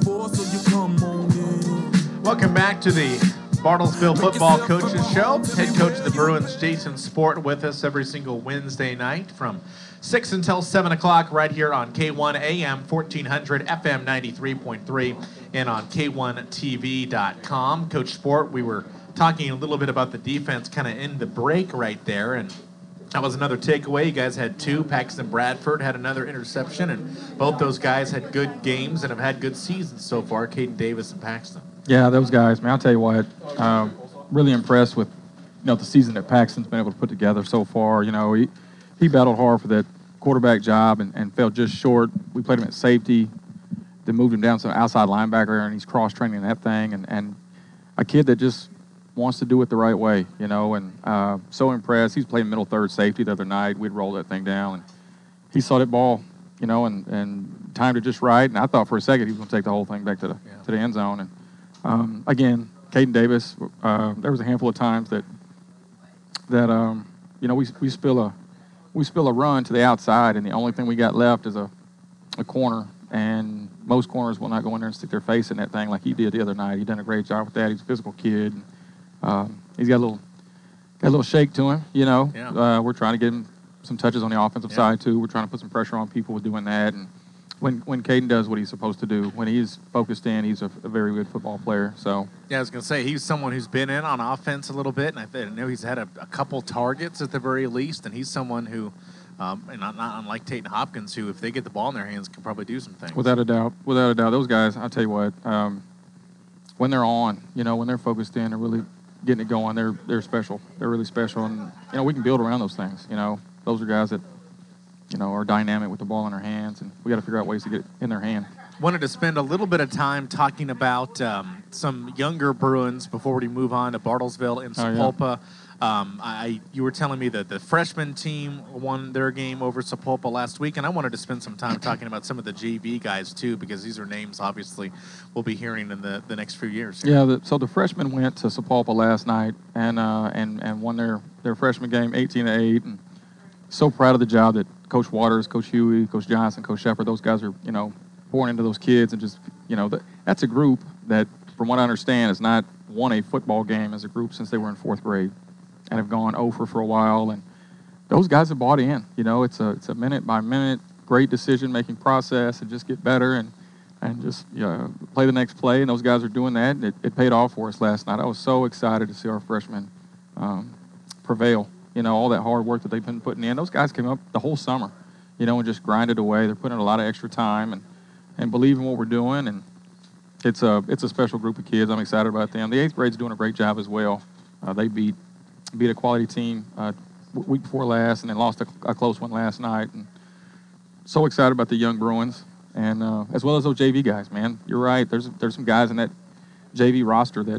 Welcome back to the Bartlesville Football Coaches Show. Head coach of the Bruins, Jason Sport, with us every single Wednesday night from six until seven o'clock right here on K one A M fourteen hundred, F M ninety-three point three, and on K one T V dot com. Coach Sport, we were talking a little bit about the defense kind of in the break right there, and that was another takeaway. You guys had two. Paxton Bradford had another interception, and both those guys had good games and have had good seasons so far, Caden Davis and Paxton. Yeah, those guys, man, I'll tell you what, uh, really impressed with, you know, the season that Paxton's been able to put together so far. You know, he, he battled hard for that quarterback job and, and fell just short. We played him at safety, then moved him down to outside linebacker, and he's cross-training that thing, and, and a kid that just wants to do it the right way, you know, and uh, so impressed. He's playing middle third safety the other night. We'd roll that thing down, and he saw that ball, you know, and, and timed it just right, and I thought for a second he was going to take the whole thing back to the, yeah. to the end zone. And um, again, Caden Davis, uh, there was a handful of times that, that um, you know, we, we spill a we spill a run to the outside, and the only thing we got left is a, a corner, and most corners will not go in there and stick their face in that thing like he did the other night. He done a great job with that. He's a physical kid. Um, he's got a little got a little shake to him, you know. Yeah. Uh, we're trying to get him some touches on the offensive yeah. side, too. We're trying to put some pressure on people with doing that, and when when Caden does what he's supposed to do, when he's focused in, he's a, a very good football player. So yeah, I was going to say, he's someone who's been in on offense a little bit, and I, th- I know he's had a, a couple targets at the very least, and he's someone who, um, and not, not unlike Tatum Hopkins, who, if they get the ball in their hands, can probably do some things. Without a doubt. Without a doubt. Those guys, I'll tell you what, um, when they're on, you know, when they're focused in and really getting it going, they're they're special. They're really special, and, you know, we can build around those things, you know. Those are guys that, you know, are dynamic with the ball in their hands, and we got to figure out ways to get it in their hand. Wanted to spend a little bit of time talking about um, some younger Bruins before we move on to Bartlesville and Sapulpa. Oh, yeah. um, I you were telling me that the freshman team won their game over Sapulpa last week, and I wanted to spend some time talking about some of the J V guys too, because these are names obviously we'll be hearing in the, the next few years. Yeah, the, so the freshmen went to Sapulpa last night and uh, and and won their, their freshman game eighteen to eight, and so proud of the job that Coach Waters, Coach Huey, Coach Johnson, Coach Shepard, those guys are, you know, pouring into those kids, and just, you know, that, that's a group that, from what I understand, has not won a football game as a group since they were in fourth grade, and have gone over for a while, and those guys have bought in. You know, it's a it's a minute by minute great decision making process, and just get better and and just you know, play the next play, and those guys are doing that, and it, it paid off for us last night. I was so excited to see our freshmen um, prevail. You know, all that hard work that they've been putting in. Those guys came up the whole summer, you know, and just grinded away. They're putting in a lot of extra time and, and believe in what we're doing. And it's a it's a special group of kids. I'm excited about them. The eighth grade's doing a great job as well. Uh, they beat beat a quality team uh, week before last, and then lost a, a close one last night. And so excited about the young Bruins, and uh, as well as those J V guys. Man, you're right. There's there's some guys in that J V roster that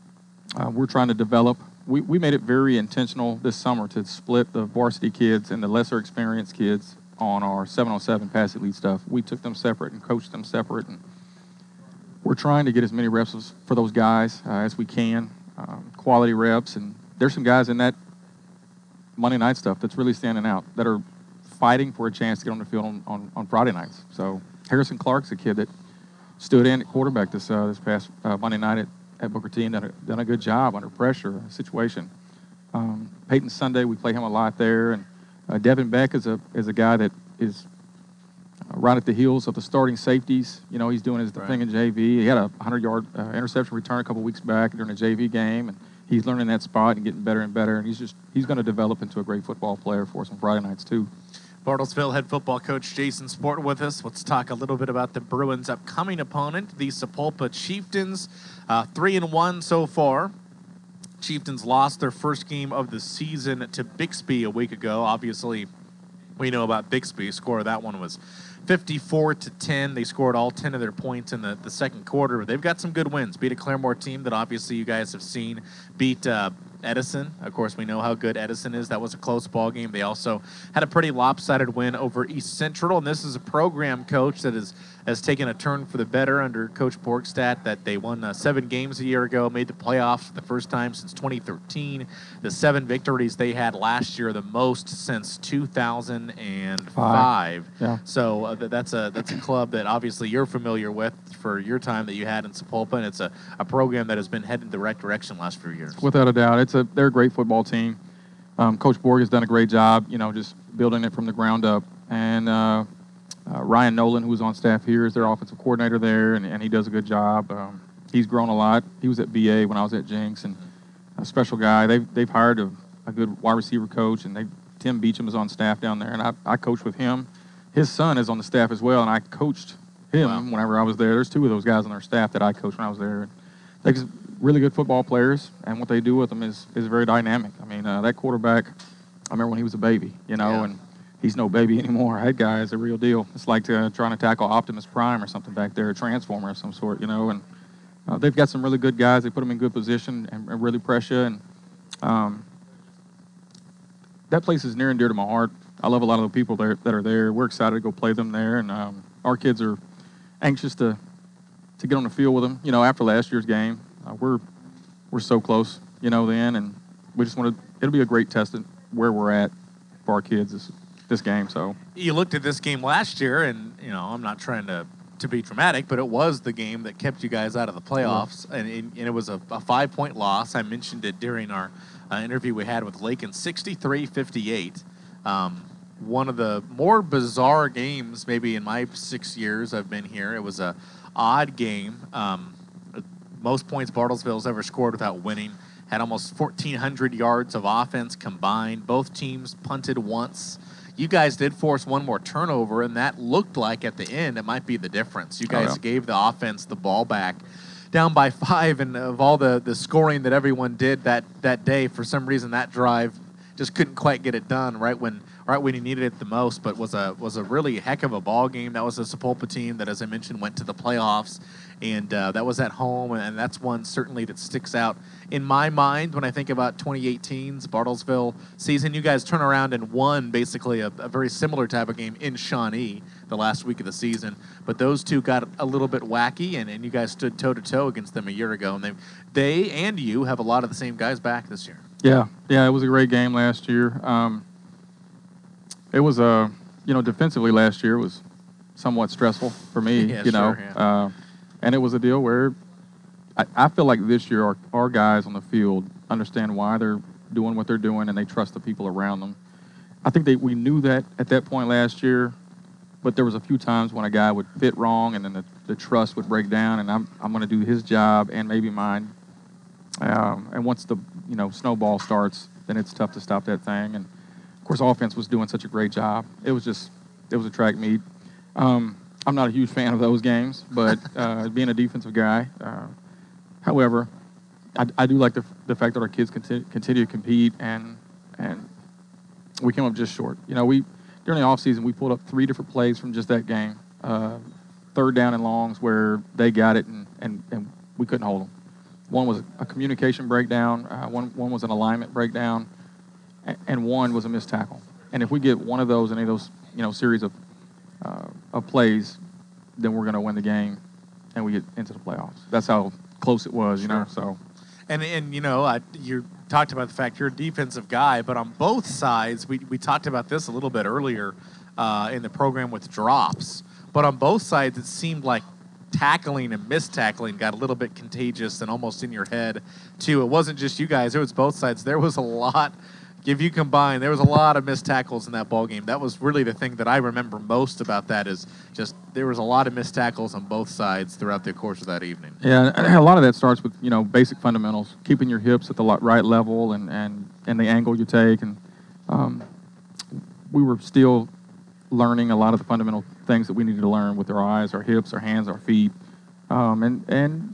uh, we're trying to develop. We, we made it very intentional this summer to split the varsity kids and the lesser experienced kids on our seven on seven pass elite stuff. We took them separate and coached them separate, and we're trying to get as many reps as, for those guys uh, as we can, um, quality reps. And there's some guys in that Monday night stuff that's really standing out, that are fighting for a chance to get on the field on, on, on Friday nights. So Harrison Clark's a kid that stood in at quarterback this uh, this past uh, Monday night at at Booker T and done a, done a good job under pressure situation. Um, Peyton Sunday, we play him a lot there, and uh, Devin Beck is a is a guy that is uh, right at the heels of the starting safeties. You know, he's doing his right. thing in J V. He had a hundred-yard uh, interception return a couple weeks back during a J V game, and he's learning that spot and getting better and better. And he's just he's going to develop into a great football player for us on Friday nights too. Bartlesville head football coach Jason Sport with us. Let's talk a little bit about the Bruins' upcoming opponent, the Sapulpa Chieftains. Uh, three and one so far. Chieftains lost their first game of the season to Bixby a week ago. Obviously, we know about Bixby. Score of that one was fifty-four to ten. They scored all ten of their points in the, the second quarter. They've got some good wins. Beat a Claremore team that obviously you guys have seen. Beat uh, Edison. Of course, we know how good Edison is. That was a close ball game. They also had a pretty lopsided win over East Central, and this is a program, coach, that is, has taken a turn for the better under Coach Borgstadt, that they won uh, seven games a year ago, made the playoffs for the first time since twenty thirteen. The seven victories they had last year, the most since two thousand five. Yeah. So uh, that's a that's a club that obviously you're familiar with for your time that you had in Sapulpa, and it's a, a program that has been heading the right direction the last few years. Without a doubt. It's a they're a great football team. Um, Coach Borg has done a great job, you know, just building it from the ground up. And uh, uh, Ryan Nolan, who's on staff here, is their offensive coordinator there, and, and he does a good job. Um, he's grown a lot. He was at V A when I was at Jenks, and a special guy. They've, they've hired a, a good wide receiver coach, and they, Tim Beecham is on staff down there, and I, I coach with him. His son is on the staff as well, and I coached him wow. whenever I was there. There's two of those guys on our staff that I coached when I was there. They're really good football players, and what they do with them is, is very dynamic. I mean, uh, that quarterback, I remember when he was a baby, you know, yeah. and he's no baby anymore. That guy is a real deal. It's like uh, trying to tackle Optimus Prime or something back there, a Transformer of some sort, you know. And uh, they've got some really good guys. They put them in good position and, and really pressure. And um, that place is near and dear to my heart. I love a lot of the people there that are there. We're excited to go play them there, and um, our kids are anxious to to get on the field with them. You know, after last year's game, uh, we're we're so close, you know, then, and we just want to. It'll be a great test of where we're at for our kids this this game. So you looked at this game last year, and you know, I'm not trying to to be dramatic, but it was the game that kept you guys out of the playoffs, yeah. and, and it was a, a five point loss. I mentioned it during our uh, interview we had with Lakin, sixty-three fifty-eight. Um, one of the more bizarre games maybe in my six years I've been here. It was a odd game. Um, most points Bartlesville's ever scored without winning. Had almost fourteen hundred yards of offense combined. Both teams punted once. You guys did force one more turnover, and that looked like at the end it might be the difference. You guys oh, yeah. gave the offense the ball back. Down by five, and of all the, the scoring that everyone did that, that day, for some reason that drive just couldn't quite get it done right when right when he needed it the most, but was a was a really heck of a ball game. That was a Sapulpa team that, as I mentioned, went to the playoffs, and uh, that was at home, and that's one certainly that sticks out in my mind when I think about twenty eighteen's Bartlesville season. You guys turn around and won basically a, a very similar type of game in Shawnee the last week of the season, but those two got a little bit wacky, and, and you guys stood toe-to-toe against them a year ago, and they they and you have a lot of the same guys back this year. Yeah, yeah, it was a great game last year. Um, it was, uh, you know, defensively last year was somewhat stressful for me, yeah, you know. Sure, yeah. uh, and it was a deal where I, I feel like this year our, our guys on the field understand why they're doing what they're doing, and they trust the people around them. I think they, we knew that at that point last year, but there was a few times when a guy would fit wrong, and then the, the trust would break down, and I'm, I'm going to do his job and maybe mine. Um, and once the you know snowball starts, then it's tough to stop that thing. And of course, offense was doing such a great job. It was just it was a track meet. Um, I'm not a huge fan of those games, but uh, being a defensive guy, uh, however, I, I do like the, the fact that our kids continue, continue to compete, and and we came up just short. You know, we during the offseason we pulled up three different plays from just that game, uh, third down and longs where they got it and and, and we couldn't hold them. One was a communication breakdown, uh, one one was an alignment breakdown, and, and one was a missed tackle. And if we get one of those, any of those, you know, series of uh, of plays, then we're going to win the game, and we get into the playoffs. That's how close it was, you sure. know. So, and and you know, I, you talked about the fact you're a defensive guy, but on both sides, we we talked about this a little bit earlier uh, in the program with drops. But on both sides, it seemed like tackling and mistackling got a little bit contagious and almost in your head too. It wasn't just you guys; it was both sides. There was a lot. If you combine, there was a lot of missed tackles in that ball game. That was really the thing that I remember most about that is just there was a lot of missed tackles on both sides throughout the course of that evening. Yeah, a lot of that starts with, you know, basic fundamentals, keeping your hips at the right level and, and, and the angle you take. And um, we were still learning a lot of the fundamental things that we needed to learn with our eyes, our hips, our hands, our feet. Um, and, and,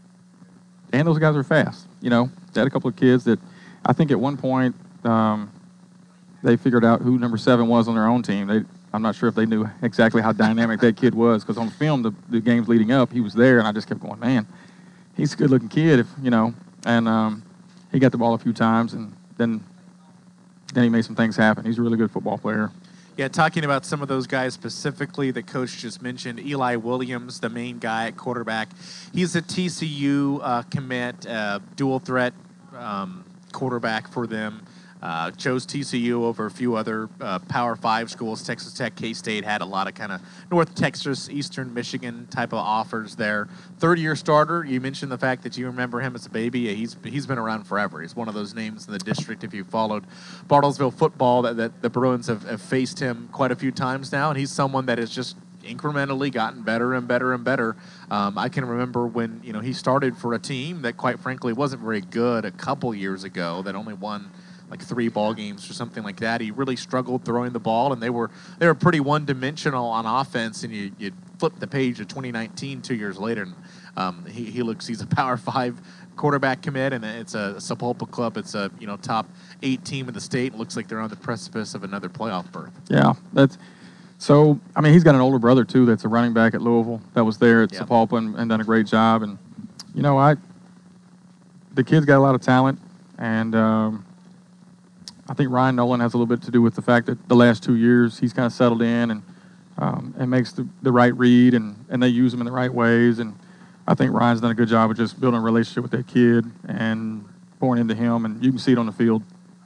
and those guys are fast, you know. They had a couple of kids that I think at one point – Um, they figured out who number seven was on their own team. They, I'm not sure if they knew exactly how dynamic that kid was, because on film, the, the games leading up, he was there, and I just kept going, man, he's a good-looking kid, if you know. And um, he got the ball a few times, and then then he made some things happen. He's a really good football player. Yeah, talking about some of those guys specifically that Coach just mentioned, Eli Williams, the main guy at quarterback. He's a T C U uh, commit, uh, dual threat um, quarterback for them. Uh, chose T C U over a few other uh, Power Five schools. Texas Tech, K-State had a lot of kind of North Texas, Eastern Michigan type of offers there. Third-year starter. You mentioned the fact that you remember him as a baby. He's he's been around forever. He's one of those names in the district. If you followed Bartlesville football, that, that the Bruins have, have faced him quite a few times now, and he's someone that has just incrementally gotten better and better and better. Um, I can remember when you know he started for a team that, quite frankly, wasn't very good a couple years ago. That only won like three ball games or something like that. He really struggled throwing the ball, and they were they were pretty one-dimensional on offense. And you you flip the page to twenty nineteen, two years later, and um, he he looks he's a Power Five quarterback commit, and it's a Sapulpa club. It's a you know top eight team in the state. It looks like they're on the precipice of another playoff berth. Yeah, that's so. I mean, he's got an older brother too that's a running back at Louisville that was there at Yep. Sapulpa and, and done a great job. And you know, I the kid's got a lot of talent, and um, I think Ryan Nolan has a little bit to do with the fact that the last two years he's kind of settled in and um, and makes the, the right read, and, and they use him in the right ways. And I think Ryan's done a good job of just building a relationship with that kid and pouring into him, and you can see it on the field.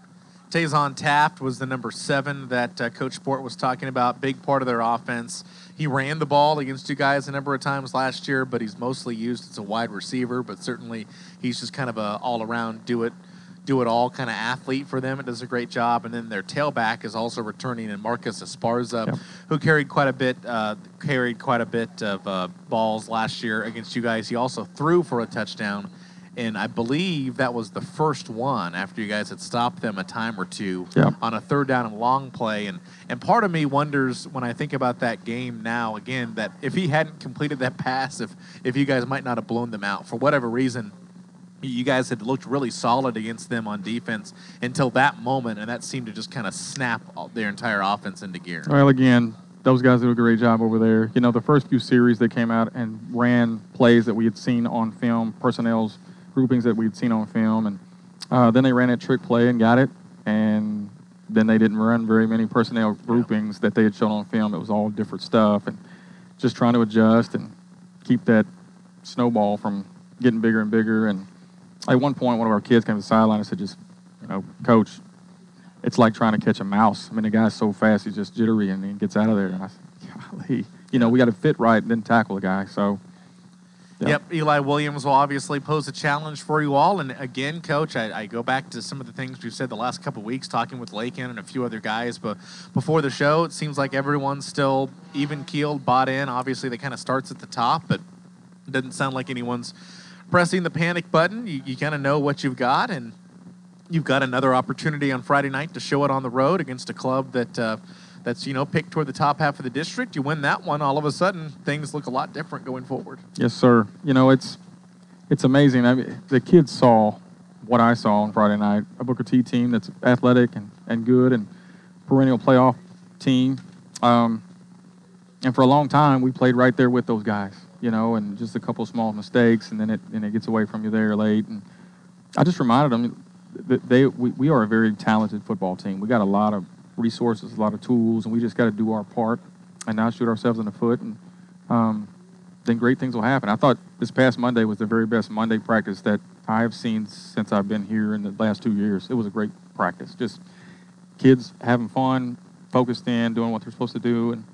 Tazon Taft was the number seven that uh, Coach Sport was talking about, big part of their offense. He ran the ball against you guys a number of times last year, but he's mostly used as a wide receiver, but certainly he's just kind of a all-around do-it do it all kind of athlete for them. It does a great job. And then their tailback is also returning, and Marcus Esparza, Yep. who carried quite a bit uh, carried quite a bit of uh, balls last year against you guys. He also threw for a touchdown, and I believe that was the first one after you guys had stopped them a time or two Yep. on a third down and long play. And and part of me wonders when I think about that game now, again, that if he hadn't completed that pass, if if you guys might not have blown them out for whatever reason. You guys had looked really solid against them on defense until that moment, and that seemed to just kind of snap all- their entire offense into gear. Well, again, those guys do a great job over there. You know, the first few series they came out and ran plays that we had seen on film, personnel's groupings that we had seen on film, and uh, then they ran that trick play and got it, and then they didn't run very many personnel groupings that they had shown on film. It was all different stuff, and just trying to adjust and keep that snowball from getting bigger and bigger. And at one point, one of our kids came to the sideline and said, just, you know, Coach, it's like trying to catch a mouse. I mean, the guy's so fast, he's just jittery, and he gets out of there. And I said, golly, you know, we got to fit right and then tackle the guy. So, yeah. Yep, Eli Williams will obviously pose a challenge for you all. And again, Coach, I, I go back to some of the things we've said the last couple of weeks, talking with Lakin and a few other guys. But before the show, it seems like everyone's still even-keeled, bought in. Obviously, that kind of starts at the top, but it doesn't sound like anyone's pressing the panic button. You, you kind of know what you've got, and you've got another opportunity on Friday night to show it on the road against a club that uh, that's, you know, picked toward the top half of the district. You win that one, all of a sudden, things look a lot different going forward. Yes, sir. You know, it's it's amazing. I mean, the kids saw what I saw on Friday night, a Booker T team that's athletic and, and good and perennial playoff team. Um, and for a long time, we played right there with those guys, you know, and just a couple small mistakes, and then it and it gets away from you there late. And I just reminded them that they we, we are a very talented football team. We got a lot of resources, a lot of tools, and we just got to do our part and not shoot ourselves in the foot, and um, then great things will happen. I thought this past Monday was the very best Monday practice that I have seen since I've been here in the last two years. It was a great practice. Just kids having fun, focused in, doing what they're supposed to do, and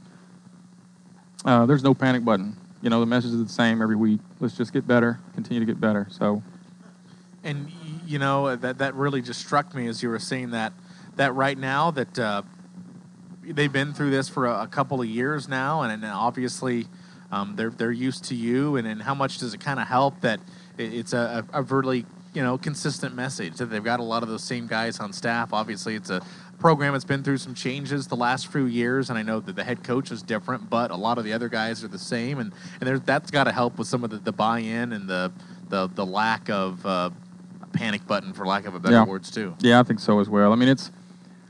uh, there's no panic button. You know, the message is the same every week. Let's just get better, continue to get better. So, And, y- you know, that that really just struck me as you were saying that, that right now that uh, they've been through this for a, a couple of years now, and, and obviously um, they're they're used to you, and, and how much does it kind of help that it, it's a, a really, you know, consistent message, that they've got a lot of those same guys on staff. Obviously, it's a program that's been through some changes the last few years, and I know that the head coach is different, but a lot of the other guys are the same, and, and there's, that's got to help with some of the, the buy-in and the the, the lack of uh, panic button, for lack of a better Yeah. words, too. yeah, I think so as well. I mean, it's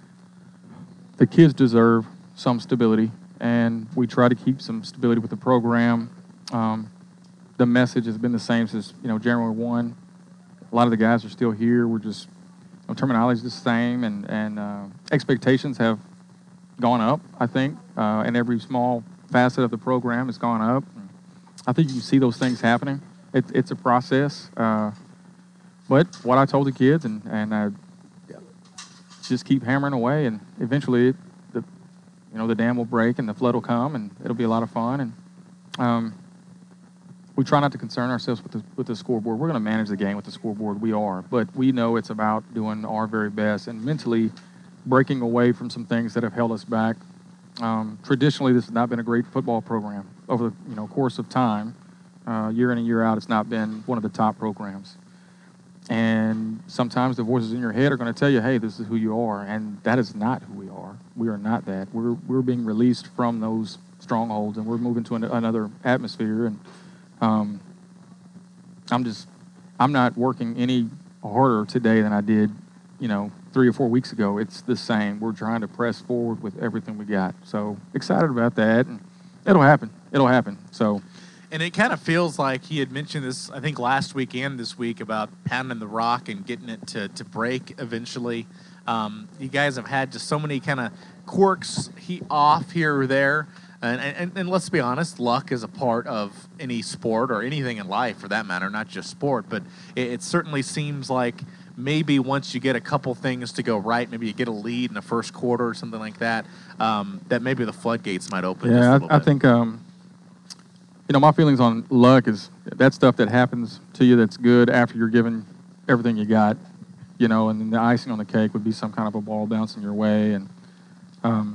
the kids deserve some stability, and we try to keep some stability with the program. Um, the message has been the same since, you know, January first. A lot of the guys are still here. We're just, you know, terminology is the same, and, and uh, expectations have gone up, I think, uh, and every small facet of the program has gone up. I think you can see those things happening. It, it's a process. Uh, but what I told the kids, and, and I just keep hammering away, and eventually, the you know the dam will break and the flood will come, and it'll be a lot of fun. And um, we try not to concern ourselves with the with the scoreboard. We're going to manage the game with the scoreboard. We are, but we know it's about doing our very best and mentally breaking away from some things that have held us back. Um, traditionally, this has not been a great football program over the you know course of time. Uh, year in and year out, it's not been one of the top programs. And sometimes the voices in your head are going to tell you, hey, this is who you are. And that is not who we are. We are not that. We're, we're being released from those strongholds, and we're moving to an, another atmosphere. And um, I'm just, I'm not working any harder today than I did, you know, three or four weeks ago. It's the same. We're trying to press forward with everything we got. So excited about that. And it'll happen. It'll happen. So. And it kind of feels like he had mentioned this, I think, last week and this week about pounding the rock and getting it to, to break eventually. Um, you guys have had just so many kind of quirks he, off here or there. And, and, and let's be honest, luck is a part of any sport or anything in life for that matter, not just sport. But it, it certainly seems like maybe once you get a couple things to go right, maybe you get a lead in the first quarter or something like that, um, that maybe the floodgates might open. Yeah, just a I, little I bit. think... Um, You know, my feelings on luck is that stuff that happens to you that's good after you're given everything you got, you know, and then the icing on the cake would be some kind of a ball bouncing your way. And um,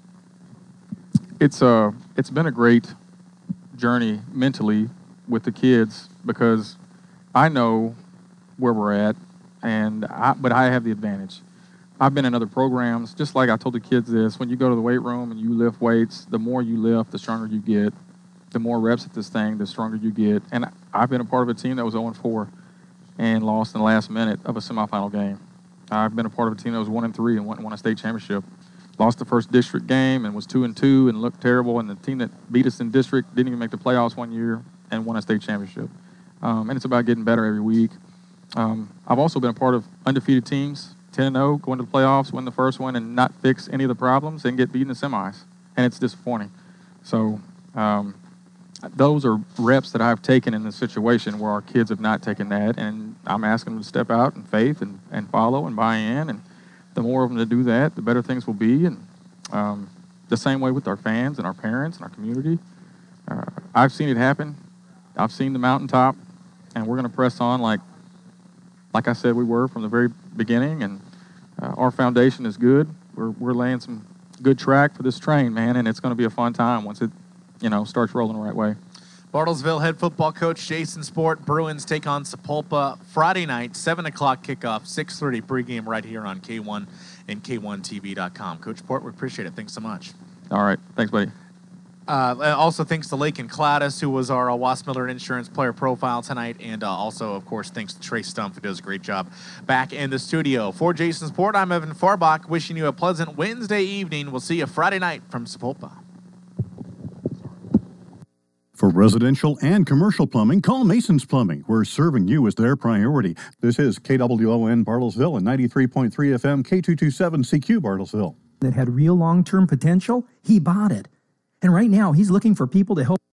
it's, uh, it's been a great journey mentally with the kids because I know where we're at, and I, but I have the advantage. I've been in other programs, just like I told the kids this, when you go to the weight room and you lift weights, the more you lift, the stronger you get. The more reps at this thing, the stronger you get. And I've been a part of a team that was oh and four and lost in the last minute of a semifinal game. I've been a part of a team that was one and three and went and won a state championship. Lost the first district game and was two and two and looked terrible. And the team that beat us in district didn't even make the playoffs one year and won a state championship. Um, and it's about getting better every week. Um, I've also been a part of undefeated teams, ten and oh, going to the playoffs, win the first one, and not fix any of the problems and get beat in the semis. And it's disappointing. So, um, those are reps that I've taken in this situation where our kids have not taken that, and I'm asking them to step out in faith and, and follow and buy in, and the more of them to do that, the better things will be. And um, the same way with our fans and our parents and our community. Uh, I've seen it happen. I've seen the mountaintop, and we're going to press on like, like I said we were from the very beginning, and uh, our foundation is good. We're, we're laying some good track for this train, man, and it's going to be a fun time once it you know, starts rolling the right way. Bartlesville head football coach Jason Sport. Bruins take on Sapulpa Friday night, seven o'clock kickoff, six thirty pregame right here on K one and K one T V dot com. Coach Sport, we appreciate it. Thanks so much. All right. Thanks, buddy. Uh, also, thanks to Lakin Cladis, who was our uh, Wasmiller Insurance player profile tonight. And uh, also, of course, thanks to Trey Stumpf, who does a great job back in the studio. For Jason Sport, I'm Evan Farbach, wishing you a pleasant Wednesday evening. We'll see you Friday night from Sapulpa. For residential and commercial plumbing, call Mason's Plumbing, where serving you is their priority. This is K W O N Bartlesville and ninety-three point three F M K two twenty-seven C Q Bartlesville. That had real long-term potential, he bought it. And right now, he's looking for people to help